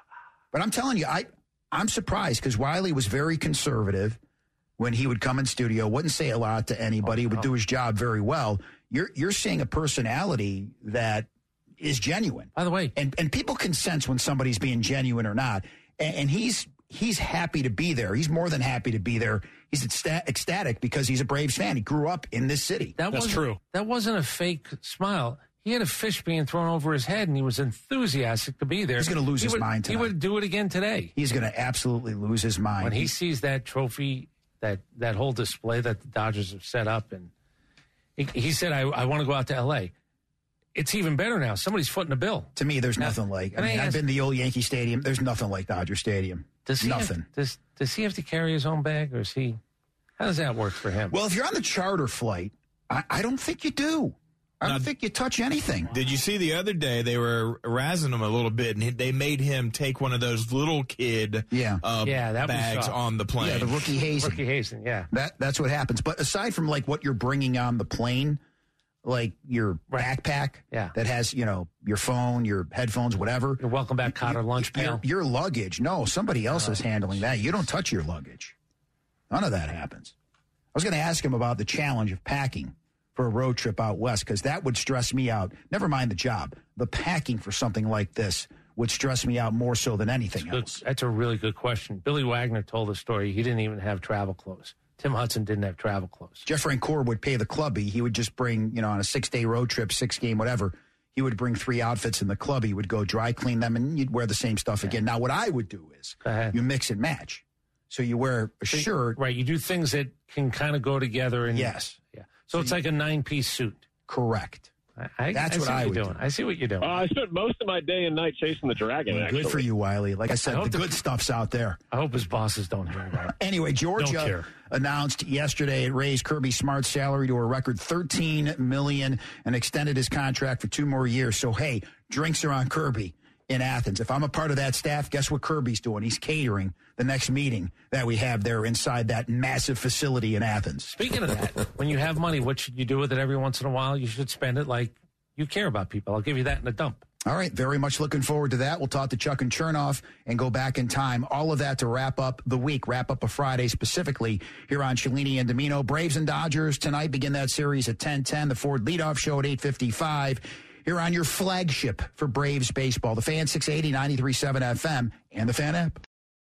But I'm telling you, I, I'm surprised because Wiley was very conservative when he would come in studio, wouldn't say a lot to anybody, oh, no. would do his job very well. You're you're seeing a personality that is genuine. By the way. And and people can sense when somebody's being genuine or not. And, and he's he's happy to be there. He's more than happy to be there. He's ecsta- ecstatic because he's a Braves fan. He grew up in this city. That That's true. That wasn't a fake smile. He had a fish being thrown over his head, and he was enthusiastic to be there. He's going to lose he his would, mind tonight. He would do it again today. He's going to absolutely lose his mind. When he sees that trophy, that, that whole display that the Dodgers have set up, and he, he said, I, I want to go out to L A. It's even better now. Somebody's footing the bill. To me, there's now, nothing like, I mean, I I've been to the old Yankee Stadium. There's nothing like Dodger Stadium. Does he nothing. Have, does, does he have to carry his own bag, or is he, how does that work for him? Well, if you're on the charter flight, I, I don't think you do. I don't now, think you touch anything. Did you see the other day they were razzing him a little bit, and they made him take one of those little kid yeah. Uh, yeah, that bags on the plane? Yeah, the rookie hazing. Rookie hazing, yeah. That That's what happens. But aside from, like, what you're bringing on the plane, like your right. backpack yeah. that has, you know, your phone, your headphones, whatever. Your welcome back Cotter lunch pail. Your, your luggage. No, somebody else oh, is handling that. You don't touch your luggage. None of that happens. I was going to ask him about the challenge of packing for a road trip out west, because that would stress me out. Never mind the job. The packing for something like this would stress me out more so than anything that's else. Good. That's a really good question. Billy Wagner told a story. He didn't even have travel clothes. Tim Hudson didn't have travel clothes. Jeff Francoeur would pay the clubby. He would just bring, you know, on a six-day road trip, six-game, whatever, he would bring three outfits in the club. He would go dry clean them, and you'd wear the same stuff yeah. again. Now, what I would do is you mix and match. So you wear a shirt. Right. You do things that can kind of go together. And yes. Yeah. So, so it's you, like a nine-piece suit. Correct. I, I, That's I what see I what would you're doing. do. I see what you're doing. Uh, I spent most of my day and night chasing the dragon. Well, good for you, Wiley. Like I said, I the, the good stuff's out there. I hope his bosses don't hear that. Anyway, Georgia announced yesterday it raised Kirby Smart's salary to a record thirteen million dollars and extended his contract for two more years. So, hey, drinks are on Kirby in Athens. If I'm a part of that staff, guess what Kirby's doing? He's catering the next meeting that we have there inside that massive facility in Athens. Speaking of that, when you have money, what should you do with it every once in a while? You should spend it like you care about people. I'll give you that in a dump. All right. Very much looking forward to that. We'll talk to Chuck and Chernoff and go back in time. All of that to wrap up the week, wrap up a Friday specifically here on Cellini and Domino. Braves and Dodgers tonight begin that series at ten ten. The Ford leadoff show at eight fifty-five. Here on your flagship for Braves baseball, the Fan six eighty, ninety-three point seven F M, and the Fan app.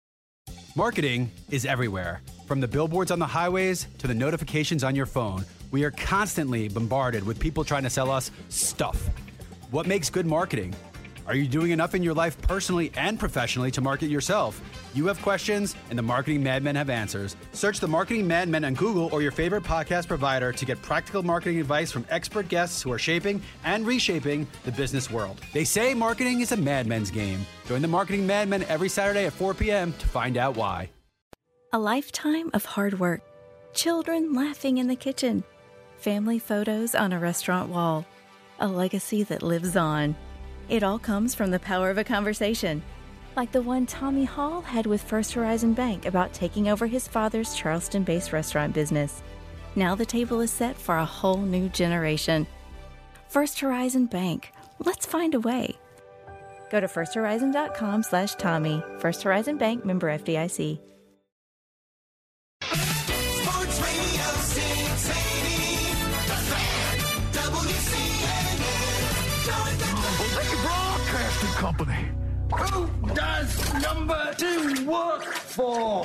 Marketing is everywhere. From the billboards on the highways to the notifications on your phone, we are constantly bombarded with people trying to sell us stuff. What makes good marketing? Are you doing enough in your life personally and professionally to market yourself? You have questions, and the Marketing Madmen have answers. Search the Marketing Madmen on Google or your favorite podcast provider to get practical marketing advice from expert guests who are shaping and reshaping the business world. They say marketing is a madmen's game. Join the Marketing Madmen every Saturday at four p.m. to find out why. A lifetime of hard work, children laughing in the kitchen, family photos on a restaurant wall, a legacy that lives on. It all comes from the power of a conversation. like the one Tommy Hall had with First Horizon Bank about taking over his father's Charleston-based restaurant business. Now the table is set for a whole new generation. First Horizon Bank. Let's find a way. Go to firsthorizon.com slash Tommy. First Horizon Bank, member F D I C. Sports Radio six eighty, The Fan, W C N N. Lake Broadcasting Company. Who does number two work for?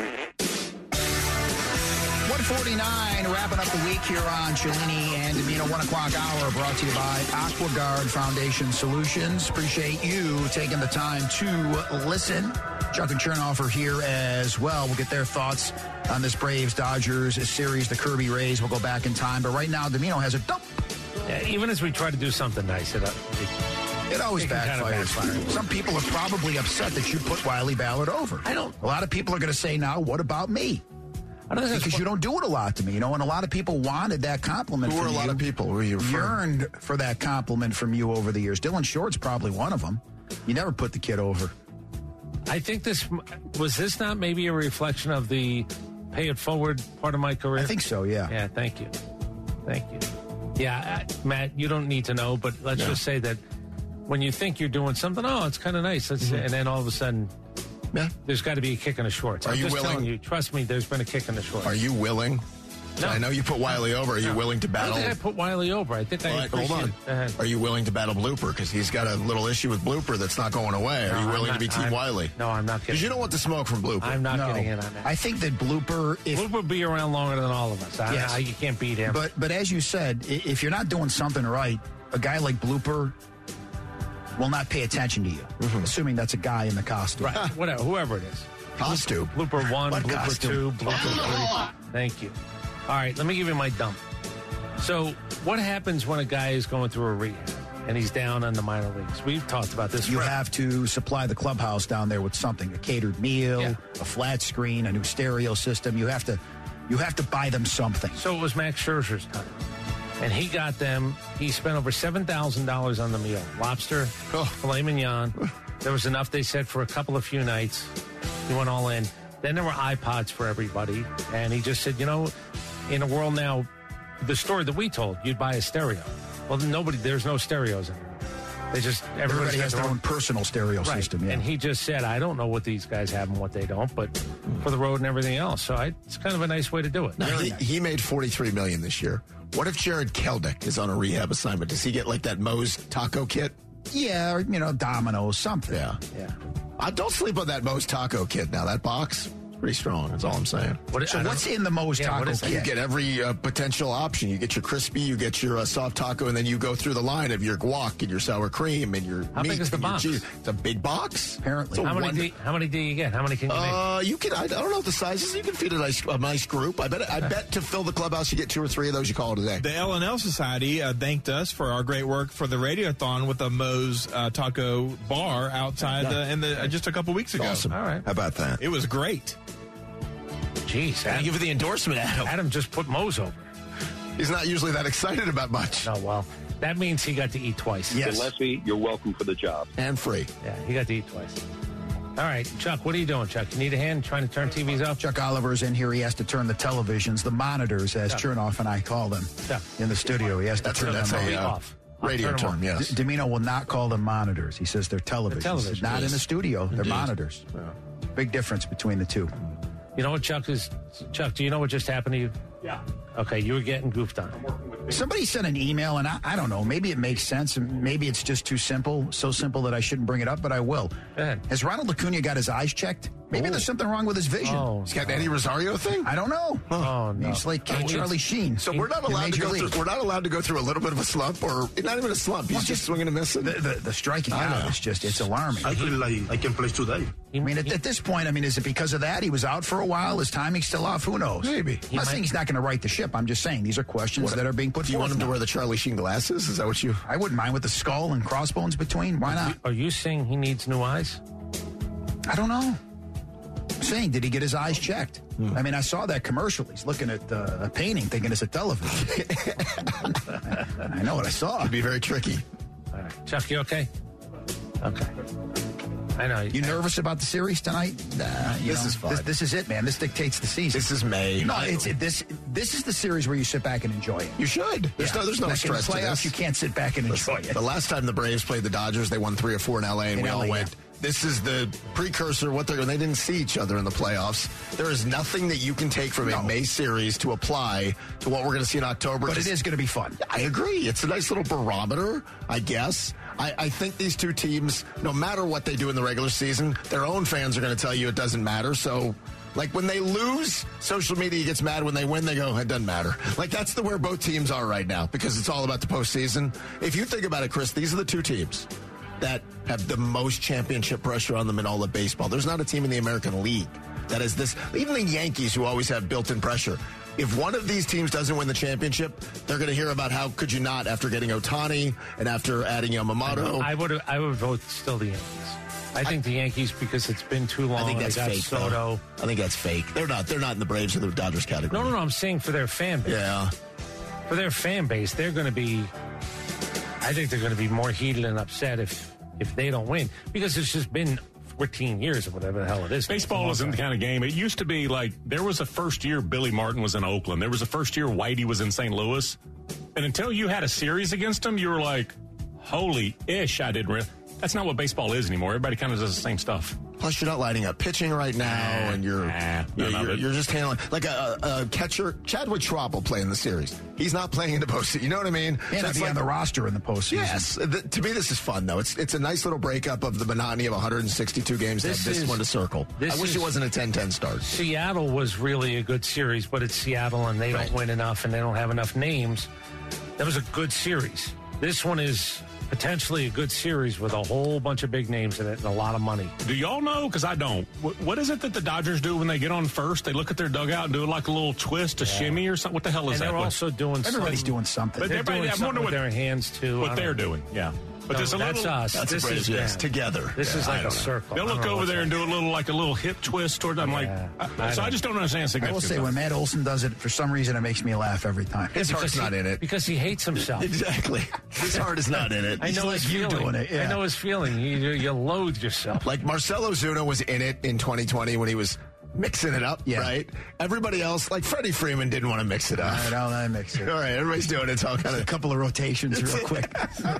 one forty-nine, wrapping up the week here on Cellini and Domino, one o'clock hour, brought to you by AquaGuard Foundation Solutions. Appreciate you taking the time to listen. Chuck and Chernoff are here as well. We'll get their thoughts on this Braves-Dodgers series, the Kirby Rays. We'll go back in time. But right now, Domino has a dump. Yeah, even as we try to do something nice, it, it, It always it can kind of backfires. backfire. Some people are probably upset that you put Wiley Ballard over. I don't. A lot of people are going to say now, what about me? I don't think Because you don't do it a lot to me, you know, and a lot of people wanted that compliment Who from were a you. lot of people? Were you referring- yearned for that compliment from you over the years. Dylan Short's probably one of them. You never put the kid over. I think this was this not maybe a reflection of the pay it forward part of my career. I think so, yeah. Yeah, thank you, thank you. Yeah, I, Matt, you don't need to know, but let's Yeah. just say that when you think you're doing something, oh, it's kind of nice, let's Mm-hmm. and then all of a sudden, Yeah. there's got to be a kick in the shorts. Are I'm you just willing- telling you, trust me, there's been a kick in the shorts. Are you willing? No. I know you put Wiley over. Are you No. willing to I battle? don't think I put Wiley over. I think I All right, hold appreciate on. it. Go ahead. Are you willing to battle Blooper? Because he's got a little issue with Blooper that's not going away. Are No, you I'm willing not- to be Team I'm- Wiley? No, I'm not Because kidding. you don't want the smoke from Blooper. I'm not No. getting in on that. I think that Blooper, if Blooper will be around longer than all of us. I, Yes. I, you can't beat him. But but as you said, i- if you're not doing something right, a guy like Blooper will not pay attention to you, assuming that's a guy in the costume. right, whatever, whoever it is. Costume. Blooper one, What blooper costume? two, blooper three. Thank you. All right, let me give you my dump. So, what happens when a guy is going through a rehab and he's down on the minor leagues? We've talked about this. You forever. have to supply the clubhouse down there with something, a catered meal, Yeah. a flat screen, a new stereo system. You have to you have to buy them something. So it was Max Scherzer's time, and he got them. He spent over seven thousand dollars on the meal: lobster, Oh. filet mignon. There was enough, they said, for a couple of few nights. He went all in. Then there were iPods for everybody, and he just said, you know, in a world now, the story that we told, you'd buy a stereo. Well, nobody, there's no stereos anymore. They just Everybody has their own personal stereo Right. system. Yeah. And he just said, I don't know what these guys have and what they don't, but for the road and everything else. So I, it's kind of a nice way to do it. Now, Very he, nice. he made forty-three million dollars this year. What if Jared Keldick is on a rehab assignment? Does he get like that Moe's taco kit? yeah, or, you know, Domino's, something. Yeah. Yeah. I don't sleep on that Moe's taco kit now. That box is pretty strong. That's all I'm saying. What, So I don't- what's in the Moe's Yeah, what taco is that? You kit? get every uh, potential option. You get your crispy, you get your uh, soft taco, and then you go through the line of your guac and your sour cream and your How meat big is the and your box? cheese. It's a big box. Apparently. It's a How many, one- do you, how many do you get? How many can you make? Uh, you can. I, I don't know what the sizes. You can feed a nice, a nice group. I bet. I bet to fill the clubhouse, you get two or three of those. You call it a day. The L and L Society uh, thanked us for our great work for the Radiothon with the Moe's uh, Taco Bar outside uh, in the, uh, just a couple weeks ago. Awesome. All right. How about that? It was great. Jeez. Thank Adam, you for the endorsement, Adam. Adam just put Moe's over. He's not usually that excited about much. No, well, that means he got to eat twice. Yes. Gillespie, you're welcome for the job. And free. Yeah, he got to eat twice. All right, Chuck, what are you doing, Chuck? You need a hand trying to turn T Vs up? Chuck Oliver's in here. He has to turn the televisions, the monitors, as Chuck. Chernoff and I call them, Chuck. in the studio. He has to That's a, turn that's them a on. uh, off. I'll radio turn 'em term, off. yes. D- Domino will not call them monitors. He says they're televisions. television, Not in yes. the studio. They're Indeed. monitors. Big difference between the two. You know what, Chuck is? Chuck, do you know what just happened to you? Yeah. Okay, you were getting goofed on. Somebody sent an email, and I, I don't know. Maybe it makes sense. and Maybe it's just too simple. So simple that I shouldn't bring it up, but I will. Go ahead. Has Ronald Acuna got his eyes checked? Maybe there's something wrong with his vision. Oh, He's got an Eddie Rosario thing? I don't know. Oh, no. He's like uh, He Charlie needs- Sheen. So we're not in allowed to Major go League. through. We're not allowed to go through a little bit of a slump, or not even a slump. He's Well, just swinging and missing. The, the, the striking I out know. is just, it's alarming. I feel like I can play today. He- I mean, at, he- at this point, I mean, is it because of that? He was out for a while. His timing's still off. Who knows? Maybe. I'm not He might- saying he's not going to right the ship. I'm just saying these are questions What- that are being put Do you forth want him to now. wear the Charlie Sheen glasses? Is that what you? I wouldn't mind with the skull and crossbones between. Why not? Are you saying he needs new eyes? I don't know. I'm saying, did he get his eyes checked? Hmm. I mean, I saw that commercial. He's looking at uh, a painting thinking it's a television. I know what I saw. It'd be very tricky. All right. Chuck, you okay? Okay. I know. You nervous about the series tonight? Nah, you This know, is fun. This, this is it, man. This dictates the season. This is May. No, it's it, this. This is the series where you sit back and enjoy it. You should. There's Yeah. no, there's no Like stress in the to playoffs, this. you can't sit back and enjoy it. The last time the Braves played the Dodgers, they won three or four in L A, and In we L A, all went. yeah. This is the precursor of what they're. They didn't see each other in the playoffs. There is nothing that you can take from No. a May series to apply to what we're going to see in October. But it is going to be fun. I agree. It's a nice little barometer, I guess. I, I think these two teams, no matter what they do in the regular season, their own fans are going to tell you it doesn't matter. So, like when they lose, social media gets mad. When they win, they go, it doesn't matter. Like that's the where both teams are right now because it's all about the postseason. If you think about it, Chris, these are the two teams that have the most championship pressure on them in all of baseball. There's not a team in the American League that is this. Even the Yankees, who always have built-in pressure. If one of these teams doesn't win the championship, they're going to hear about how could you not after getting Ohtani and after adding Yamamoto. I would I would vote still the Yankees. I think the Yankees because it's been too long. I think that's they got fake. Soto. Though. I think that's fake. They're not. They're not in the Braves or the Dodgers category. No, no, no. I'm saying for their fan base. Yeah. For their fan base, they're going to be. I think they're going to be more heated and upset if if they don't win because it's just been fourteen years or whatever the hell it is. Baseball isn't the kind of game. It used to be like there was a first year Billy Martin was in Oakland. There was a first year Whitey was in Saint Louis. And until you had a series against them, you were like, holy ish, I did. Re-. That's not what baseball is anymore. Everybody kind of does the same stuff. Plus, you're not lighting up pitching right now, and you're Nah, you're, none of you're, it. you're just handling like a, a catcher. Chadwick Schwab will play in the series. He's not playing in the postseason. You know what I mean? And So I'd it's be like- on the roster in the postseason. Yes, Th- to me this is fun though. It's it's a nice little breakup of the monotony of one hundred sixty-two games. This to have this is- one to circle. this I wish is- it wasn't a ten ten start. Seattle was really a good series, but it's Seattle and they Right. don't win enough and they don't have enough names. That was a good series. This one is potentially a good series with a whole bunch of big names in it and a lot of money. Do y'all know? Because I don't. What, what is it that the Dodgers do when they get on first? They look at their dugout and do like a little twist, a shimmy or something. What the hell is And that? they're also doing Everybody's some, doing something. But They're everybody- doing I something wonder with what- their hands too. I what don't they're know. doing. Yeah. But No, there's a that's little. us. That's this a is Braves, yes, them. together. This is Yeah, I like a don't know. circle. They'll I look don't know over what's there and do a happening. little like a little hip twist toward. I'm like, Yeah. I, I so I don't- just don't understand I will significance. say of when it. Matt Olson does it, for some reason it makes me laugh every time. His heart's Because not he- in it. because he hates himself. Exactly. His heart is not in it. I know like his you feeling. doing it, yeah. I know his feeling. You, you loathe yourself. Like Marcelo Zuna was in it in twenty twenty when he was mixing it up, Yeah. right? Everybody else, like Freddie Freeman, didn't want to mix it up. All right, I'll I mix it. All right, everybody's doing it. It's all kind A of. couple of rotations real quick.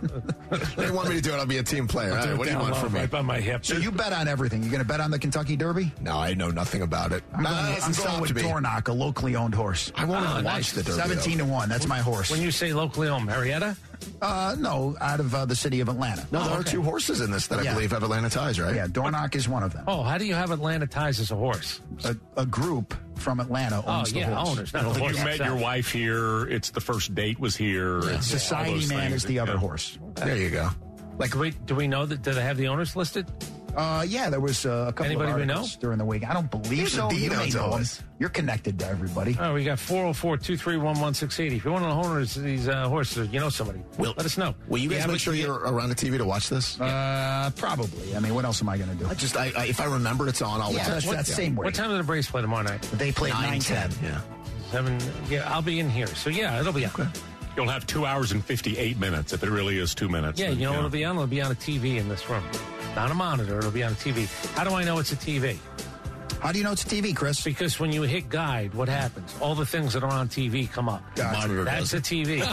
They want me to do it. I'll be a team player. All right, what do you Down want low, from me? right by my hip. So you bet on everything. You going to bet on the Kentucky Derby? No, I know nothing about it. I'm Nah, going, that I'm hasn't going stopped with me. Dornock, a locally owned horse. I won't Ah, even nice. watch the Derby. seventeen to one. That's my horse. When you say locally owned, Marietta? Uh, no, out of uh, the city of Atlanta. No, there Oh, are okay. two horses in this that I Yeah. believe have Atlanta ties, right? Yeah, Dornock is one of them. Oh, how do you have Atlanta ties as a horse? A, a group from Atlanta Oh, owns the yeah, horse. owners, not I the don't think horse you met itself. your wife here. It's the first date was here. It's all Society those Man things. is the other Yeah. horse. There you go. Like, do we, do we know that? Do they have the owners listed? Uh, yeah, there was uh, a couple Anybody of we know? articles during the week. I don't believe Here's so. the You Dino may know Toys. them. You're connected to everybody. Oh, we got four oh four, two three one, one six eight zero. If you want to know owners of these uh, horses, you know somebody. Will- Let us know. Will you guys Yeah, make but sure you- you're around the T V to watch this? Uh, probably. I mean, what else am I going to do? I just, I, I, if I remember it's on, I'll Yeah, watch that's, it. that's the same way. What time do the Braves play tomorrow night? They play at Nine, nine ten. Yeah. Seven. Yeah, I'll be in here. So yeah, it'll be on. You'll have two hours and fifty-eight minutes if it really is two minutes. Yeah, then, you know what it'll be on? It'll be on a T V in this room. Not a monitor. It'll be on a T V. How do I know it's a T V? How do you know it's a T V, Chris? Because when you hit guide, what happens? All the things that are on T V come up. The monitor That's does a it. T V.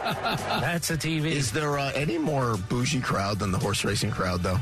That's a T V. Is there uh, any more bougie crowd than the horse racing crowd, though?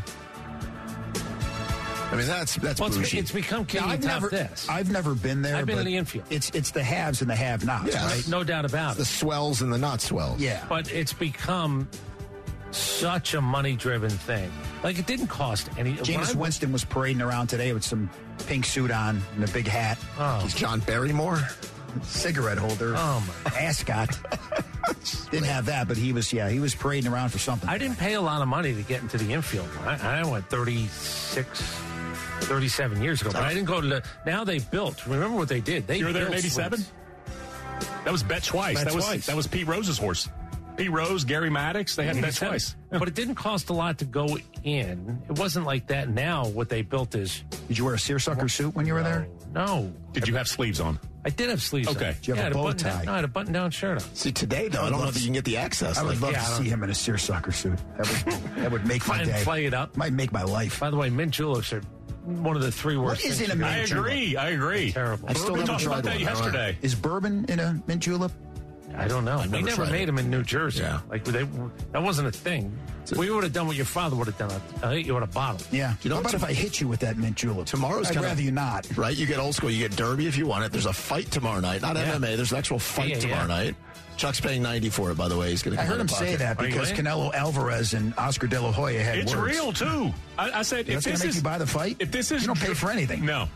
I mean, that's that's well, it's, bougie. it's become king Yeah, I've top never, this. I've never been there. I've been but in the infield. It's it's the haves and the have-nots, Yes. right? No doubt about the it. swells and the not swells. Yeah. But it's become such a money-driven thing. Like, it didn't cost any... Jameis when I- Winston was parading around today with some pink suit on and a big hat, Oh, He's John Barrymore. cigarette holder, oh my... ascot. Didn't have that, but he was, yeah, he was parading around for something. I didn't pay a lot of money to get into the infield. I, I went thirty-six, thirty-seven years ago, but I didn't go to the... Now they built. Remember what they did? They You were there in built eighty-seven? swings. That was Bet Twice. Bet that was Twice. that was Pete Rose's horse. Pete Rose, Gary Maddox, they had Bet eighty-seven. Twice. But it didn't cost a lot to go in. It wasn't like that. Now what they built is... Did you wear a seersucker suit when you were there? No. Did you have sleeves on? I did have sleeves. Okay. On. Do you have yeah, a bow button tie? Down, no, I had a button-down shirt on. See, today, though, I don't know if you can get the access. I would Like, love yeah, to I see don't- him in a seersucker suit. That would, that would make my Try and day. play it up. Might make my life. By the way, mint juleps are one of the three worst. What is things in a you mint can- I agree. I agree. Terrible. I still we never talked tried about that one. yesterday. Is bourbon in a mint julep? I don't know. We never never tried made it. them in New Jersey. Yeah. Like they, that wasn't a thing. We would have done what your father would have done. I'll hit you with a bottle. Yeah. you know How about what- if I hit you with that mint julep? Tomorrow's I'd kinda- rather you not. Right? You get old school. You get Derby if you want it. There's a fight tomorrow night. Not Yeah. M M A. There's an actual fight Yeah, yeah, tomorrow yeah. night. Chuck's paying ninety for it, by the way. He's going to. I heard him say that Are you because in? Canelo Alvarez and Oscar De La Hoya had It's words. real too. I, I said, That's if going this to make is you buy the fight? if this is You don't pay dr- for anything. No.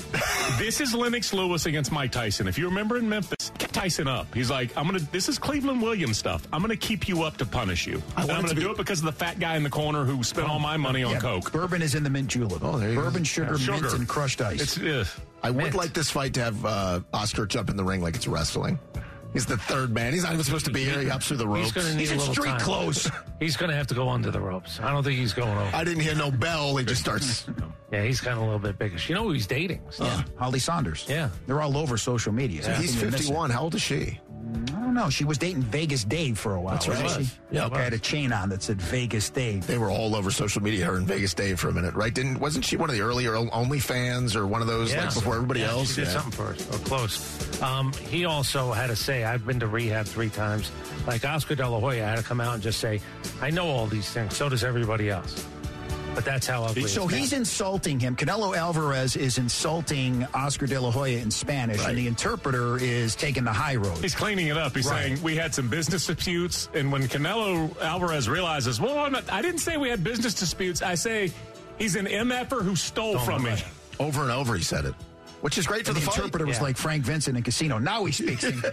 This is Lennox Lewis against Mike Tyson. If you remember in Memphis, kept Tyson up. He's like, I'm gonna. This is Cleveland Williams stuff. I'm gonna keep you up to punish you. I And want I'm it to gonna be- do it because of the fat guy in the corner who spent all my money on Yeah, coke. Bourbon is in the mint julep. Oh, there you go. Bourbon, sugar, Yeah, mint, sugar. and crushed ice. It's uh, I would Mint. like this fight to have uh, Oscar jump in the ring like it's wrestling. He's the third man. He's not even supposed to be here. He hops through the ropes. He's going to need He's a in little street time. clothes. He's going to have to go under the ropes. I don't think he's going over. I didn't hear no bell. He just starts. Yeah, he's kind of a little bit biggish. You know who he's dating? Yeah, Holly Saunders. Yeah. They're all over social media. So He's how can you miss it? fifty-one. How old is she? I don't know. She was dating Vegas Dave for a while. That's right. wasn't she? Yeah. Okay, had a chain on that said Vegas Dave. They were all over social media. Her and Vegas Dave for a minute, right? Didn't wasn't she one of the earlier OnlyFans or one of those Yeah. like before everybody Yeah, else? She did something first, or close. Um, he also had to say, I've been to rehab three times. Like Oscar De La Hoya had to come out and just say, I know all these things. So does everybody else. But that's how ugly So it's he's been. insulting him. Canelo Alvarez is insulting Oscar De La Hoya in Spanish, Right. and the interpreter is taking the high road. He's cleaning it up. He's Right. saying we had some business disputes, and when Canelo Alvarez realizes, well, I'm not, I didn't say we had business disputes. I say he's an M F-er who stole Don't from me. worry. Over and over, he said it, which is great for And the, the fight. interpreter was Yeah. like Frank Vincent in Casino. Now he speaks English.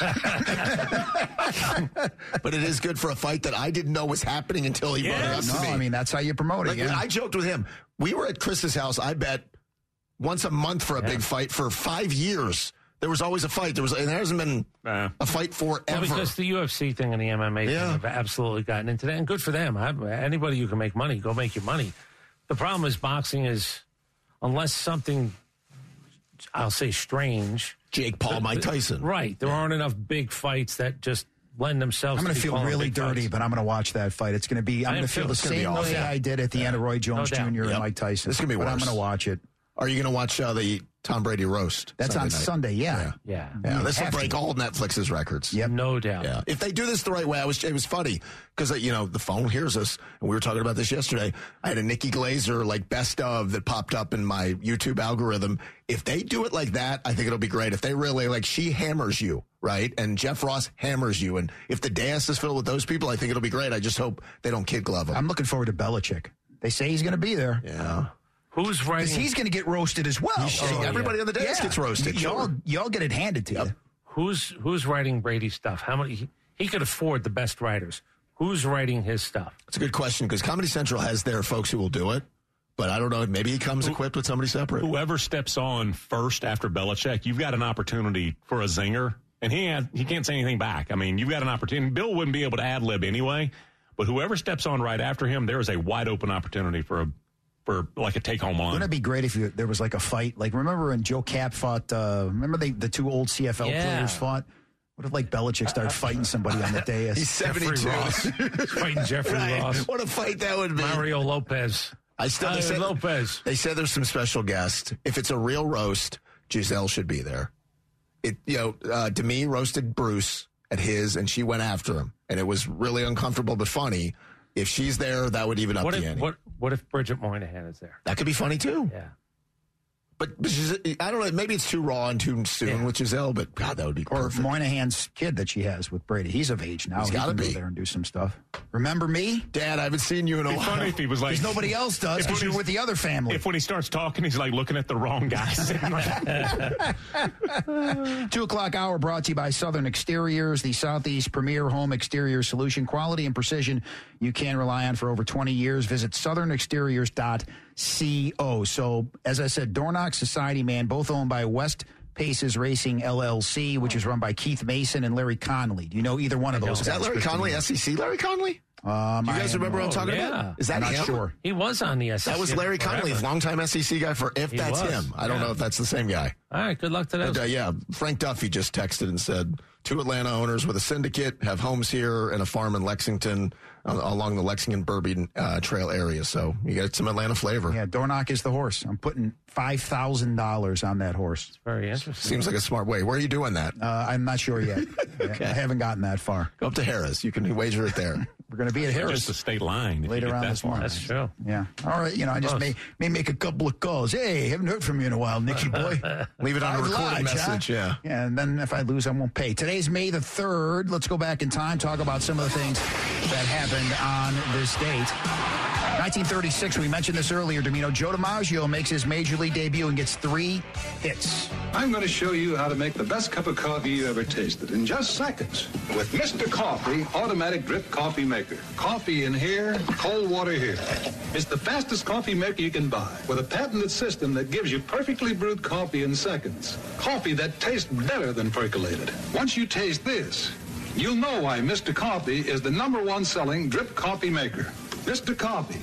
But it is good for a fight that I didn't know was happening until he brought it up Yes. to no, me. I mean, that's how you promote it. Like, yeah. I joked with him. We were at Chris's house, I bet, once a month for a Yeah. big fight for five years. There was always a fight. There was, and there hasn't been Uh, a fight forever. Well, because the U F C thing and the M M A Yeah. thing have absolutely gotten into that. And good for them. I, anybody who can make money, go make your money. The problem is boxing is, unless something, I'll say strange. Jake Paul, Mike Tyson. Right. There aren't enough big fights that just lend themselves I'm going to to be feel calling really big dirty, fights. but I'm going to watch that fight. It's going to be, I'm I going am to feel too. the It's gonna be same way awesome. I did at the end of Roy Jones No doubt. Junior Yep. and Mike Tyson. This is gonna be But I'm worse. going to watch it. Are you going to watch uh, the Tom Brady roast? That's on night? Sunday, yeah. Yeah. Yeah, You this will have to. break all Netflix's records. Yep. No doubt. Yeah, if they do this the right way, I was. It was funny because uh, you know the phone hears us, and we were talking about this yesterday. I had a Nikki Glazer like best of that popped up in my YouTube algorithm. If they do it like that, I think it'll be great. If they really like, she hammers you, right, and Jeff Ross hammers you, and if the dance is filled with those people, I think it'll be great. I just hope they don't kid glove him. I'm looking forward to Belichick. They say he's going to be there. yeah, Who's Because writing? he's going to get roasted as well. Oh, everybody on the dance gets roasted. Y'all, Sure. y'all get it handed to you. Who's who's writing Brady stuff? How many? He, he could afford the best writers. Who's writing his stuff? It's a good question because Comedy Central has their folks who will do it, but I don't know. Maybe he comes equipped with somebody separate. Whoever steps on first after Belichick, you've got an opportunity for a zinger, and he had, he can't say anything back. I mean, you've got an opportunity. Bill wouldn't be able to ad lib anyway, but whoever steps on right after him, there is a wide open opportunity for a for like a take home line. Wouldn't it be great if you, there was like a fight? Like, remember when Joe Cap fought, uh, remember they, the two old C F L Yeah. players fought? What if, like, Belichick started fighting somebody on the dais? He's Jeffrey seventy-two. Ross. He's fighting Jeffrey Right. Ross. What a fight that would be. Mario Lopez. I still they Mario said, Lopez. They said there's some special guest. If it's a real roast, Giselle should be there. It you know, uh, Demi roasted Bruce at his, and she went after him, and it was really uncomfortable but funny. If she's there, that would even up What the if ante. what what if Bridget Moynihan is there? That could be funny too. Yeah. But, but she's, I don't know. Maybe it's too raw and too soon Yeah. with Giselle. But God, that would be Or perfect. Moynihan's kid that she has with Brady. He's of age now. He's He gotta can go be. there and do some stuff. Remember me? Dad, I haven't seen you in a It'd be while. funny if he was like, Because nobody else does If because when you're he's- with the other family. if when he starts talking, he's like looking at the wrong guy. sitting like- Two o'clock hour brought to you by Southern Exteriors, the Southeast premier home exterior solution. Quality and precision you can rely on for over twenty years. Visit southern exteriors dot co. So, as I said, Dornock Society Man, both owned by West Paces Racing L L C, which is run by Keith Mason and Larry Conley. Do you know either one of those? Is that Larry Conley, S E C Larry Conley? Um, you guys remember what I'm talking yeah. about? Is that I'm him? not sure. He was on the S E C. That was Larry forever. Conley, longtime S E C guy. For if He that's was. him, I don't Yeah. know if that's the same guy. All right, good luck to those. And, uh, yeah, Frank Duffy just texted and said, two Atlanta owners with a syndicate have homes here and a farm in Lexington uh, along the Lexington-Bourbon uh, Trail area. So you get some Atlanta flavor. Yeah, Dornock is the horse. I'm putting five thousand dollars on that horse. Very interesting. Seems like a smart way. Where are you doing that? Uh, I'm not sure yet. Okay. I haven't gotten that far. Go up to Harris. You can wager it there. We're going to be at Harris. Just the state line. if Later you get on that this far. morning. That's true. Yeah. All right. You know, I just may may make a couple of calls. Hey, haven't heard from you in a while, Nicky boy. Leave it on a Five recorded Lodge, message, huh? yeah. Yeah, and then if I lose, I won't pay. Today's May the third. Let's go back in time, talk about some of the things that happened on this date. nineteen thirty-six, we mentioned this earlier, Domino. Joe DiMaggio makes his major league debut and gets three hits. I'm going to show you how to make the best cup of coffee you ever tasted in just seconds with Mister Coffee Automatic Drip Coffee Maker. Coffee in here, cold water here. It's the fastest coffee maker you can buy with a patented system that gives you perfectly brewed coffee in seconds. Coffee that tastes better than percolated. Once you taste this, you'll know why Mister Coffee is the number one selling drip coffee maker. Mister Coffee.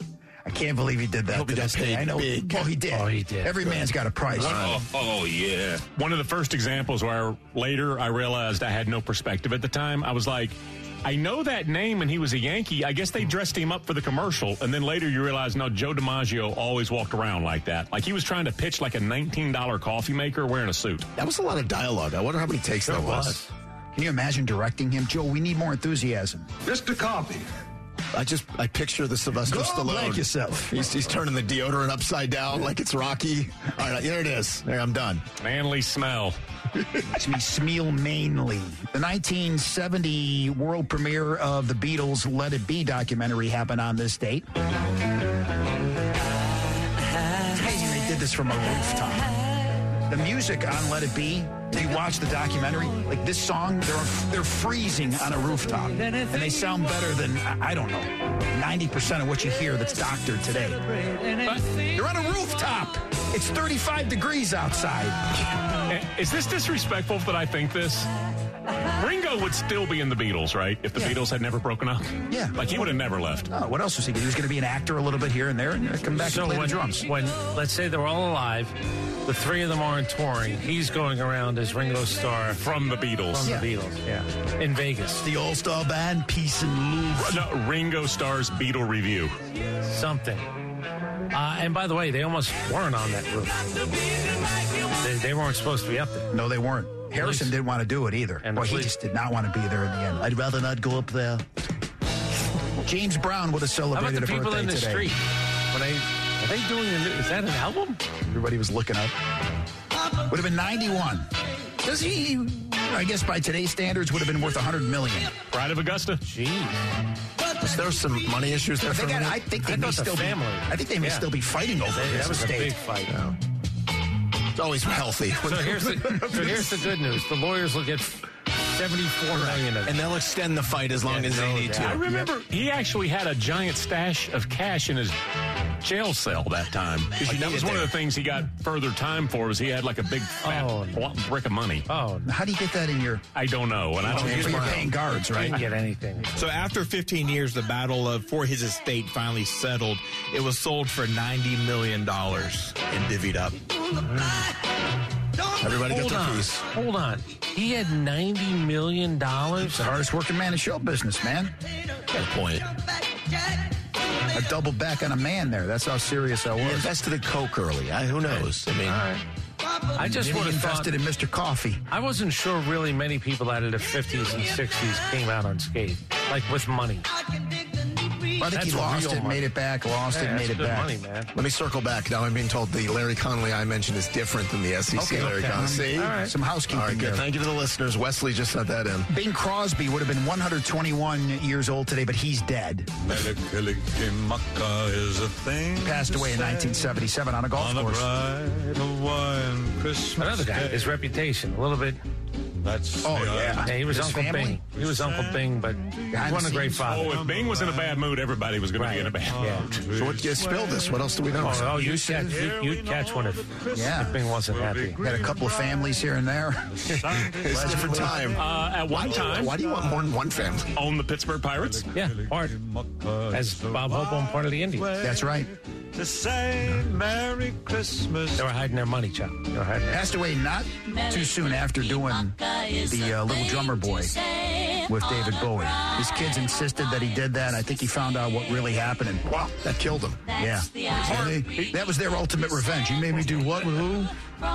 I can't believe he did that. Hope he to got this day. paid I know. big. Oh, he did. Oh, he did. Every man's got a price. Oh, oh, yeah. One of the first examples where later I realized I had no perspective at the time. I was like, I know that name and he was a Yankee. I guess they dressed him up for the commercial. And then later you realize, no, Joe DiMaggio always walked around like that. Like he was trying to pitch like a nineteen dollar coffee maker wearing a suit. That was a lot of dialogue. I wonder how many takes Sure that was. was. Can you imagine directing him? Joe, we need more enthusiasm. Mister Coffee. I just, I picture the Sylvester Go Stallone. blank yourself. He's, he's turning the deodorant upside down like it's Rocky. All right, there it is. There, I'm done. Manly smell. It's me, Smeal Mainly. The nineteen seventy world premiere of the Beatles' Let It Be documentary happened on this date. It's amazing they did this from a rooftop. The music on Let It Be, if you watch the documentary, like this song, they're they're freezing on a rooftop. And they sound better than, I don't know, ninety percent of what you hear that's doctored today. But they're on a rooftop. It's thirty-five degrees outside. Is this disrespectful that I think this? Ringo would still be in the Beatles, right? If the Yeah. Beatles had never broken up? Yeah. Like he would have never left. Oh, what else was he? He was going to be an actor a little bit here and there and come back So and play when, the drums. when, let's say they're all alive, the three of them aren't touring, he's going around as Ringo Starr From the Beatles. from Yeah. the Beatles, yeah, in Vegas. The All-Star Band, Peace and Love. No, Ringo Starr's Beatle review. Something. Uh, and by the way, they almost weren't on that roof. They, they weren't supposed to be up there. No, they weren't. Harrison didn't want to do it either. And the Boy, he police- just did not want to be there in the end. I'd rather not go up there. James Brown would have How about celebrated the a people birthday in the today. street? When they, are they doing a new, is that an album? Everybody was looking up. Would have been ninety-one. Does he, I guess by today's standards, would have been worth one hundred million dollars. Pride of Augusta? Jeez. There's some money issues there But for they a got, minute. I think they I may thought the still family- be. I think they may Yeah. still be fighting over They, this that was a estate. big fight. It's always healthy. So here's the so here's the good news. The lawyers will get seventy-four million of it. And they'll extend the fight as long Yeah, as they no need doubt. I to. remember he actually had a giant stash of cash in his jail cell that time. he Like, that was needed one of it. the things he got further time for was he had like a big fat Oh, bl- brick of money. Oh, How do you get that in your... I don't know, and I don't use You're my paying guards, you right? can get anything. So after fifteen years, the battle of for his estate finally settled. It was sold for ninety million dollars and divvied up. Everybody Hold got their on, piece. hold on. He had ninety million dollars. The hardest working man in show business, man. Got a point. I doubled back on a man there. That's how serious I He was. invested in Coke early. I, who knows? I mean, I just Then would he have thought. invested in Mister Coffee. I wasn't sure really many people out of the fifties and sixties came out unscathed, like with money. I think That's he lost real it, money. made it back, lost Yeah, it, that's made it good back. money, man. let me circle back. Now I'm being told the Larry Conley I mentioned is different than the S E C Okay, Larry okay. Conley. See? All right. Some housekeeping All right, good. there. Thank you to the listeners. Wesley just sent that in. Bing Crosby would have been one hundred twenty-one years old today, but he's dead. is a thing. Passed away in nineteen seventy-seven on a golf On a course. bright Hawaiian Christmas Another guy, day. his reputation, a little bit That's Oh, yeah. Yeah, he was His Uncle family? Bing. He was Uncle Bing, but he wasn't a great father. Oh, if Bing was in a bad mood, everybody was going to be in a bad Yeah. mood. So what, you spill this. What else do we know? Oh, oh you'd, catch, you'd, you'd catch one if, Yeah. if Bing wasn't happy. Had a couple of families here and there. It's a different time. Uh, at one why, time, Why do you want more than one family? own the Pittsburgh Pirates? Yeah, part. As Bob Hope owned part of the Indians. That's right. To say Merry Christmas. They were hiding their money, Chuck. They were hiding their Passed away not too soon after doing the uh, Little Drummer Boy with David Bowie. His kids insisted that he did that. I think he found out what really happened, and wow, that killed him. Yeah. And they- that was their ultimate revenge. You made me do what with who?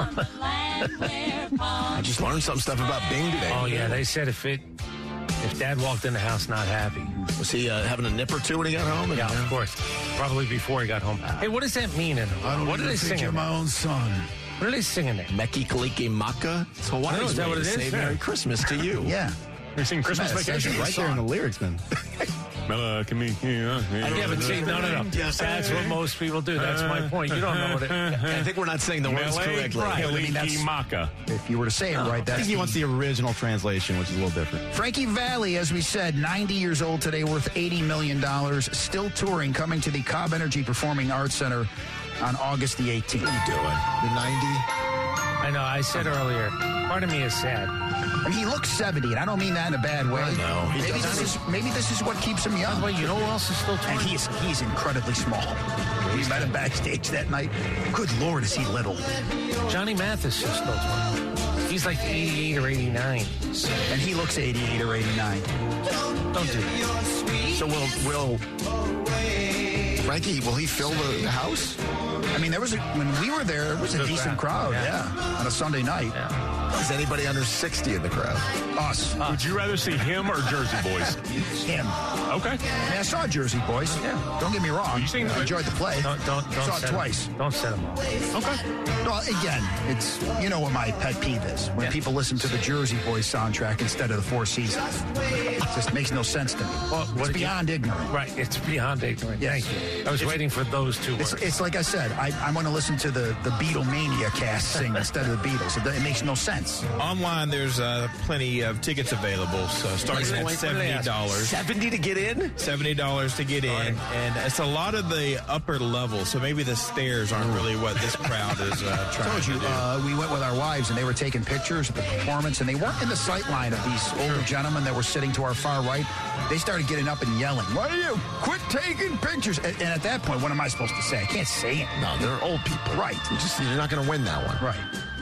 I just learned some stuff about Bing today. Oh, yeah, they said if it... If Dad walked in the house not happy. Was he uh, having a nip or two when he got home? Yeah, of course. Probably before he got home. Hey, what does that mean? In I don't what are even they think singing? you're my own son. What are they singing there? Meki Kaliki Maka. It's Hawaii's No, is that way what to it is? say Yeah. Merry Christmas to you. Yeah. You're singing Christmas Matt, Vacation. it's Right right there in the lyrics, then. Uh, can we, yeah, yeah. Yeah, but see, no, no, no. That's what most people do. That's my point. You don't know what it... I think we're not saying the words correctly. I mean, that's- Maka. If you were to say it right, I that's think he wants the original translation, which is a little different. Frankie Valli, as we said, ninety years old today, worth eighty million dollars, still touring, coming to the Cobb Energy Performing Arts Center on August the eighteenth. What are you doing? You're ninety? I know, I said earlier, part of me is sad. I mean, he looks seventy, and I don't mean that in a bad way. I know, he Maybe doesn't. this is maybe this is what keeps him young. Well, you know who else is still And touring? he's he's incredibly small. We met him backstage that night. Good Lord, is he little? Johnny Mathis is still touring. He's like eighty-eight or eighty-nine. And he looks eighty-eight or eighty-nine. Don't do that. So will, will Frankie, will he fill the, the house? I mean, there was a, when we were there, it was a Good decent crowd. crowd, Yeah. yeah, on a Sunday night. Is anybody under sixty in the crowd? Us. Would you rather see him or Jersey Boys? Him. Okay. I mean, I saw Jersey Boys. Yeah. Don't get me wrong. You seen I the- enjoyed the play. Don't, don't, don't saw it set twice. Him, don't set him off. Okay. Well, again, it's, you know what my pet peeve is. When Yeah. people listen to the Jersey Boys soundtrack instead of the Four Seasons. It just makes no sense to me. Well, what it's did you- beyond ignorant. Right, it's beyond ignorant. Yes. Thank you. I was waiting for those two It's, words. it's like I said, I, I'm going to listen to the, the Beatlemania cast sing instead of the Beatles. It, it makes no sense. Online, there's uh, plenty of tickets available, so starting at seventy dollars. seventy to get in? seventy dollars to get in, and it's a lot of the upper level, so maybe the stairs aren't really what this crowd is uh, I trying told to you, do. uh, we went with our wives and they were taking pictures of the performance, and they weren't in the sight line of these older gentlemen that were sitting to our far right. They started getting up and yelling, "Why do you quit taking pictures?" And, and at that point, what am I supposed to say? I can't say it. No, they're old people. Right. You just, you're not going to win that one. Right.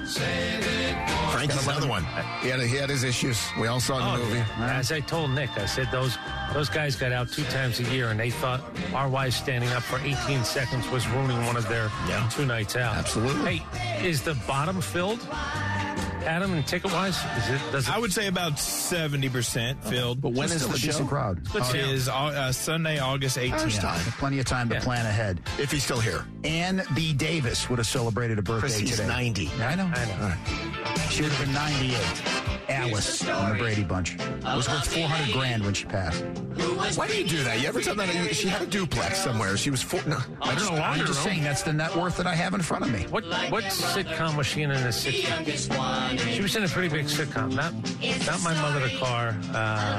Frankie's another one. He had, he had his issues. We all saw in the Oh, movie. yeah. As I told Nick, I said those those guys got out two times a year, and they thought our wives standing up for eighteen seconds was ruining one of their Yeah. two nights out. Absolutely. Hey, is the bottom filled, Adam, and ticket wise? Is it? Does it? I would say about seventy percent filled. But when It's is still the a show? decent crowd. Good It sound. is uh, Sunday, August There's eighteenth. time. Plenty of time to Yeah. plan ahead. If he's still here. Ann B. Davis would have celebrated a birthday Chris, he's today. ninety. Yeah, I know. I know. She would have been ninety-eight. Alice in the Brady Bunch was worth four hundred grand when she passed. Why do you do that? You ever tell that? She had a duplex somewhere. She was four. No, I don't know. I'm just saying that's the net worth that I have in front of me. What what sitcom was she in in the sixties? She was in a pretty big sitcom. Not not My Mother the Car. Uh,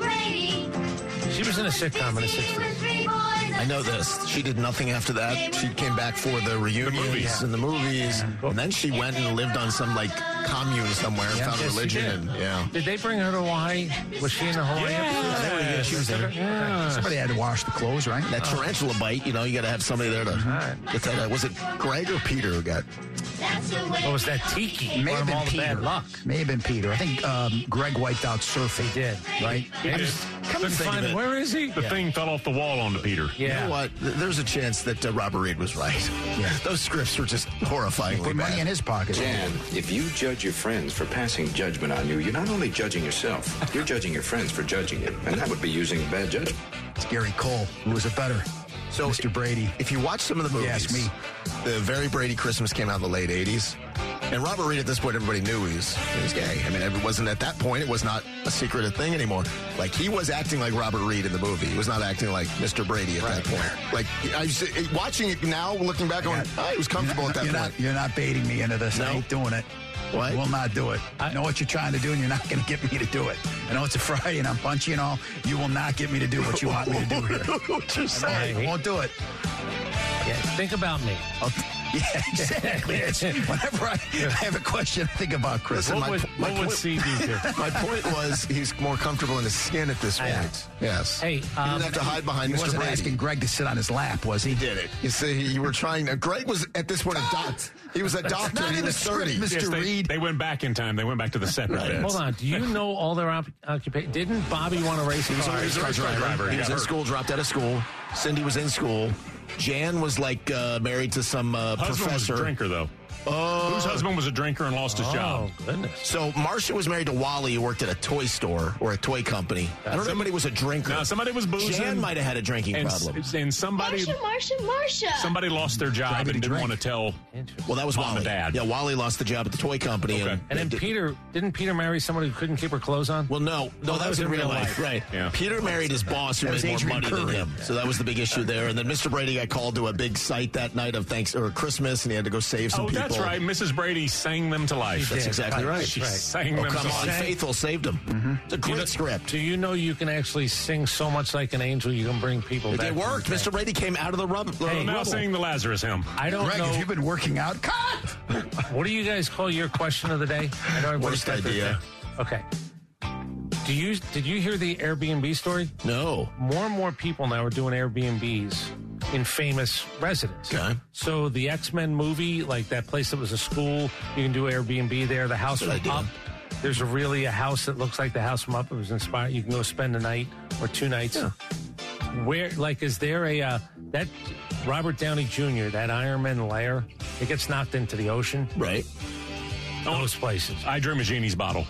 she was in a sitcom in the sixties. I know this. She did nothing after that. She came back for the reunions and the movies, and then she went and lived on some like commune somewhere and found Yes, she religion. did. And yeah, Did they bring her to Hawaii? Was she in the Hawaii episode? Yeah, yeah, she was there. Yeah. Somebody had to wash the clothes, right? that tarantula bite. You know, you got to have somebody there to right. get that. Uh, was it Greg or Peter who got? What was that? Tiki. May Brought have him been all the Peter. bad luck. May have been Peter. I think um, Greg wiped out surfing. He did. Right? He just couldn't think find of him. it. Where is he? The thing fell off the wall onto Peter. Yeah. You know what? Th- There's a chance that uh, Robert Reed was right. Yeah. Those scripts were just horrifyingly Put money bad. in his pocket. Dan, if you judge your friends for passing judgment on you, you're not only judging yourself, you're judging your friends for judging you. And that would be using bad judgment. It's Gary Cole, who was a better So Mister Brady. If you watch some of the movies, Yes, me. the Very Brady Christmas came out in the late eighties. And Robert Reed, at this point, everybody knew he was, he was gay. I mean, it wasn't at that point, it was not a secretive thing anymore. Like, he was acting like Robert Reed in the movie. He was not acting like Mister Brady at that point. Like, I was, watching it now, looking back, going, oh, he was comfortable you're at that you're point. Not, you're not baiting me into this. No. I ain't doing it. What? I will not do it. I know what you're trying to do, and you're not going to get me to do it. I know it's a Friday, and I'm punchy and all. You will not get me to do what you want me to do here. What you're saying? I won't do it. Yeah, think about me. I'll, yeah, exactly. It's, whenever I have a question, I think about Chris. What my, would, my what would point, C do here? My point was he's more comfortable in his skin at this I know. point. Yes. Hey, he um, didn't have to hide behind He Mister wasn't Brady. asking Greg to sit on his lap, was he? He did it. You see, you were trying to. Greg was at this point a doc. He was a doctor. not He in was the script, thirty. Mister Yes, they, Reed. they went back in time. They went back to the separate Right. beds. Hold on. Do you know all their op- occupation? Didn't Bobby want to race He was a cars? race car driver. driver. He He was got in hurt. school, dropped out of school. Cindy was in school. Jan was like uh, married to some uh, Husband professor. was a drinker, though. Oh. Whose husband was a drinker and lost his Oh, job? goodness. So Marcia was married to Wally, who worked at a toy store or a toy company. I don't know if anybody was a drinker. No, somebody was boozing. Jan might have had a drinking and, problem. And somebody, Marsha, Marsha, Marsha. somebody lost their job Driving and to didn't drink. want to tell. Well, that was Mom Wally. and Dad. Yeah, Wally lost the job at the toy company. Okay. And, And then did- Peter, didn't Peter marry somebody who couldn't keep her clothes on? Well, no, no, that, was in real life, right? Yeah. Peter married his boss, who That was made more Adrian money than Curry. him, so that was the big issue there. And then Mister Brady got called to a big site that night of thanks or Christmas, and he had to go save some Oh, people. that's right. Missus Brady sang them to life. That's exactly right. She Right. sang Oh, them come to on, life. Faithful saved him. Mm-hmm. It's a great You know- script. Do you know you can actually sing so much like an angel you can bring people back? It from the worked. dead? Mister Brady came out of the rub. Well, uh, now rubble. sing the Lazarus hymn. I don't Greg, know. if you've been working out, cut! What do you guys call your question of the day? I know everybody's Worst got their idea. thing. Okay. Do you did you hear the Airbnb story? No. More and more people now are doing Airbnbs in famous residents. Okay. So the X-Men movie, like that place that was a school, you can do Airbnb there. The house Good from idea. Up. There's a really a house that looks like the house from Up. It was inspired. You can go spend a night or two nights. Yeah. Where, like, is there a uh, that Robert Downey Junior, that Iron Man lair, it gets knocked into the ocean? Right. Those places. I Dream a Genie's bottle.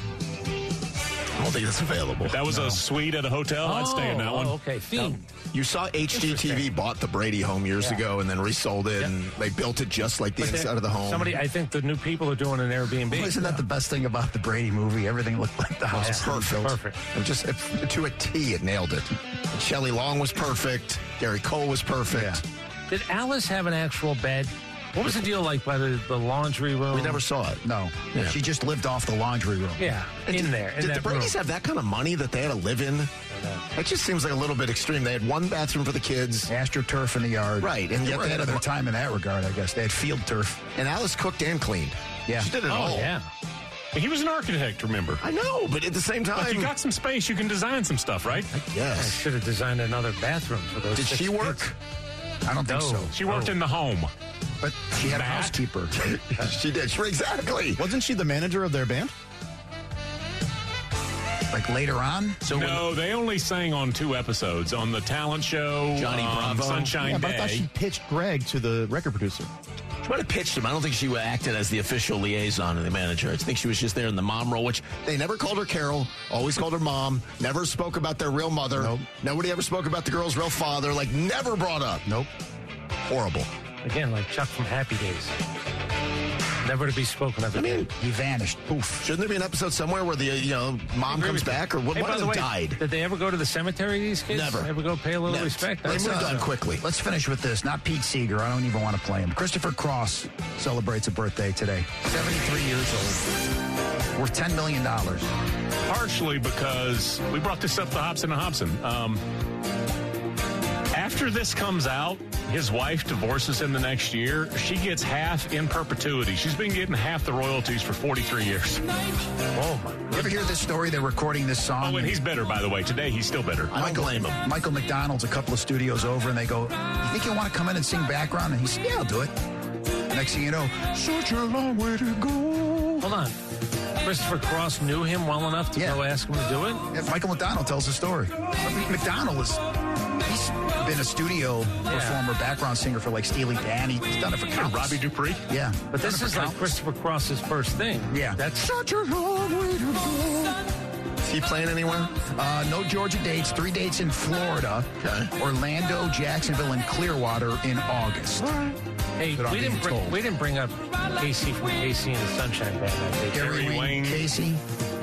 I don't think that's available. If that was a suite at a hotel, I'd stay in that Oh, one. okay. Themed. You saw H G T V bought the Brady home years Yeah. ago and then resold it, Yep. and they built it just like the But inside they- of the home. Somebody, I think the new people are doing an Airbnb. Well, isn't that the best thing about the Brady movie? Everything looked like the house. It's that he perfect. built. Perfect. It just it, to a T, it nailed it. Shelley Long was perfect. Gary Cole was perfect. Did Alice have an actual bed? What was the deal like by the, the laundry room? We never saw it. No. Yeah. She just lived off the laundry room. Yeah, And in did, there. In Did that the Brady's room. have that kind of money that they had to live in? That just seems like a little bit extreme. They had one bathroom for the kids. AstroTurf in the yard. Right, And and they yet were they ahead had of a- their time in that regard, I guess. They had field turf. And Alice cooked and cleaned. Yeah. She did it Oh, all. yeah. He was an architect, remember? I know, but at the same time. If you got some space, you can design some stuff, right? I Yes. should have designed another bathroom for those. Did six she work? kids. I don't think No. so. She worked Oh. in the home. But she had a Matt? housekeeper. She did. Sure, exactly. Wasn't she the manager of their band? Like later on? So No, they only sang on two episodes on the talent show, Johnny um, Bravo. Sunshine Yeah, but I Day. thought she pitched Greg to the record producer. She might have pitched him. I don't think she acted as the official liaison and the manager. I think she was just there in the mom role, which they never called her Carol, always called her mom, never spoke about their real mother. Nope. Nobody ever spoke about the girl's real father, like never brought up. Nope. Horrible. Again, like Chuck from Happy Days. Never to be spoken of. I mean, He vanished. Poof. shouldn't there be an episode somewhere where the uh, you know mom Agree comes with you. back, or what? Hey, one by of the them way, died? Did they ever go to the cemetery, these kids? Never. Ever go pay a little Never. respect? They That's moved not- on quickly. Let's finish with this. Not Pete Seeger. I don't even want to play him. Christopher Cross celebrates a birthday today. seventy-three years old. Worth ten million dollars. Partially because we brought this up to Hobson and Hobson. Um, after this comes out, his wife divorces him the next year. She gets half in perpetuity. She's been getting half the royalties for forty-three years. Oh, my You ever hear this story? They're recording this song. Oh, and he's bitter, by the way. Today, he's still bitter. I don't blame him. Michael McDonald's a couple of studios over, and they go, "You think you want to come in and sing background?" And he said, "Yeah, I'll do it." Next thing you know, such a long way to go. Hold on. Christopher Cross knew him well enough to Yeah. go ask him to do it? Yeah, Michael McDonald tells the story. McDonald is, he's been a studio performer, background singer for like Steely Dan. He's done it for countless. Robbie Dupree? Yeah. But Done this it for is like countless. Christopher Cross's first thing. Yeah. That's such a long way to go. Is he playing anywhere? Uh, no Georgia dates. Three dates in Florida. Okay. Orlando, Jacksonville, and Clearwater in August. Hey, That I'm we being didn't bring told. we didn't bring up Casey from Casey and the Sunshine Band. that day. Gary Gary Wayne, Wayne. Casey.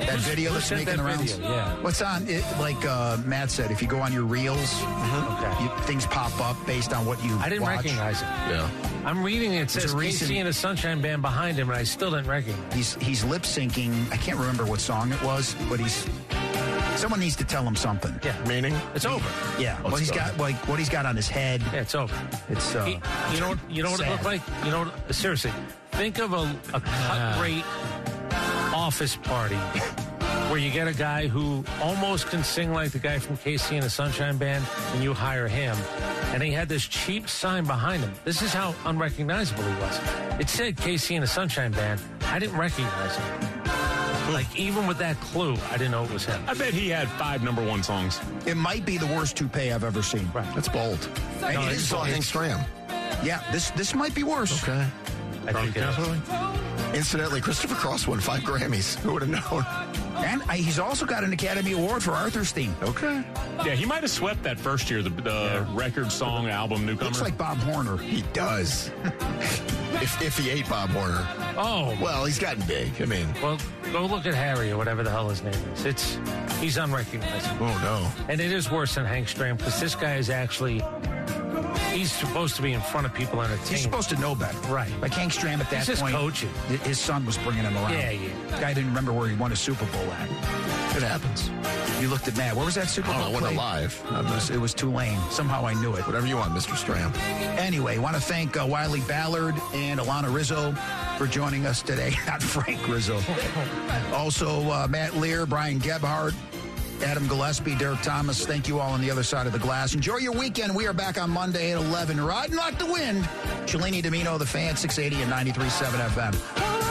That video that's Look at making the that rounds? video, yeah. What's on it? Like uh, Matt said, if you go on your reels, Okay. you, things pop up based on what you I didn't watch. recognize it. Yeah. I'm reading it. It There's says a K recent- C and the Sunshine Band behind him, and I still didn't recognize. He's he's lip syncing. I can't remember what song it was, but he's. Someone needs to tell him something. Yeah. Meaning? It's over. Yeah. Oh, What it's he's done. got, like what he's got on his head. Yeah, it's over. It's uh, He- you know, what- you know what it sad. looked like. You know, what, seriously, think of a, a cut rate office party where you get a guy who almost can sing like the guy from K C and the Sunshine Band, and you hire him, and he had this cheap sign behind him. This is how unrecognizable he was. It said K C and the Sunshine Band. I didn't recognize him. Like, even with that clue, I didn't know it was him. I bet he had five number one songs. It might be the worst toupee I've ever seen. Right. That's bold. And No, it you is saw bold. Hank Stram. Yeah, this this might be worse. Okay. I think it is. Incidentally, Christopher Cross won five Grammys. Who would have known? And uh, he's also got an Academy Award for Arthur's theme. Okay. Yeah, he might have swept that first year, the, the record, song, album, newcomer. Looks like Bob Horner. He does. if if he ate Bob Horner. Oh, Well, he's gotten big. I mean, well, go look at Harry or whatever the hell his name is. It's he's unrecognizable. oh no. And it is worse than Hank Stram because this guy is actually, he's supposed to be in front of people entertaining. He's supposed to know better. Right. Like Hank Stram at that He's just point. coaching. hi- His son was bringing him around. Yeah, yeah. Guy didn't remember where he won a Super Bowl at. It happens. You looked at Matt. Where was that Super I Bowl? don't know, I wasn't played? alive. It was, it was Tulane. Somehow I knew it. Whatever you want, Mister Stram. Anyway, want to thank uh, Wiley Ballard and Alana Rizzo for joining us today. Not Frank Rizzo. Also, uh, Matt Lear, Brian Gebhardt, Adam Gillespie, Derek Thomas. Thank you all on the other side of the glass. Enjoy your weekend. We are back on Monday at eleven. Riding like the wind. Cellini Domino, the fan, six eighty and ninety-three point seven F M.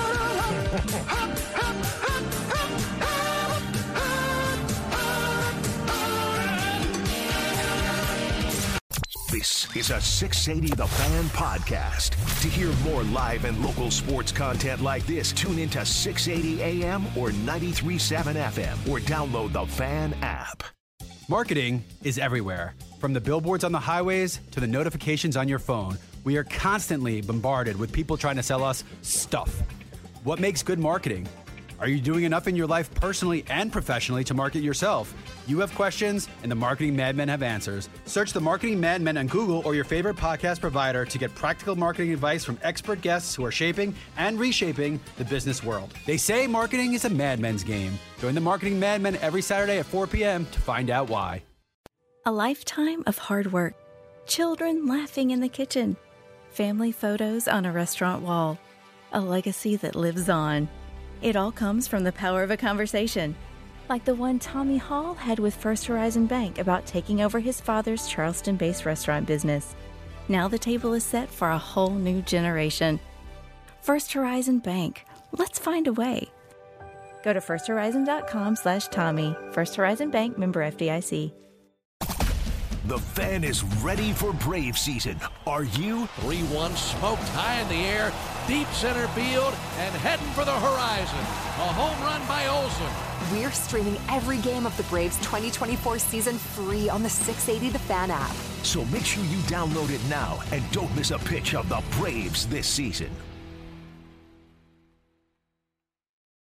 This is a six eighty The Fan podcast. To hear more live and local sports content like this, tune into six eighty A M or ninety-three point seven F M or download the Fan app. Marketing is everywhere. From the billboards on the highways to the notifications on your phone, we are constantly bombarded with people trying to sell us stuff. What makes good marketing? Are you doing enough in your life personally and professionally to market yourself? You have questions, and the Marketing Madmen have answers. Search the Marketing Madmen on Google or your favorite podcast provider to get practical marketing advice from expert guests who are shaping and reshaping the business world. They say marketing is a madman's game. Join the Marketing Madmen every Saturday at four p.m. to find out why. A lifetime of hard work, children laughing in the kitchen, family photos on a restaurant wall, a legacy that lives on. It all comes from the power of a conversation, like the one Tommy Hall had with First Horizon Bank about taking over his father's Charleston-based restaurant business. Now the table is set for a whole new generation. First Horizon Bank. Let's find a way. Go to firsthorizon.com slash Tommy. First Horizon Bank, member F D I C. The Fan is ready for Brave season. Are you? three one smoked high in the air, deep center field, and heading for the horizon. A home run by Olsen. We're streaming every game of the Braves twenty twenty-four season free on the six eighty The Fan app. So make sure you download it now and don't miss a pitch of the Braves this season.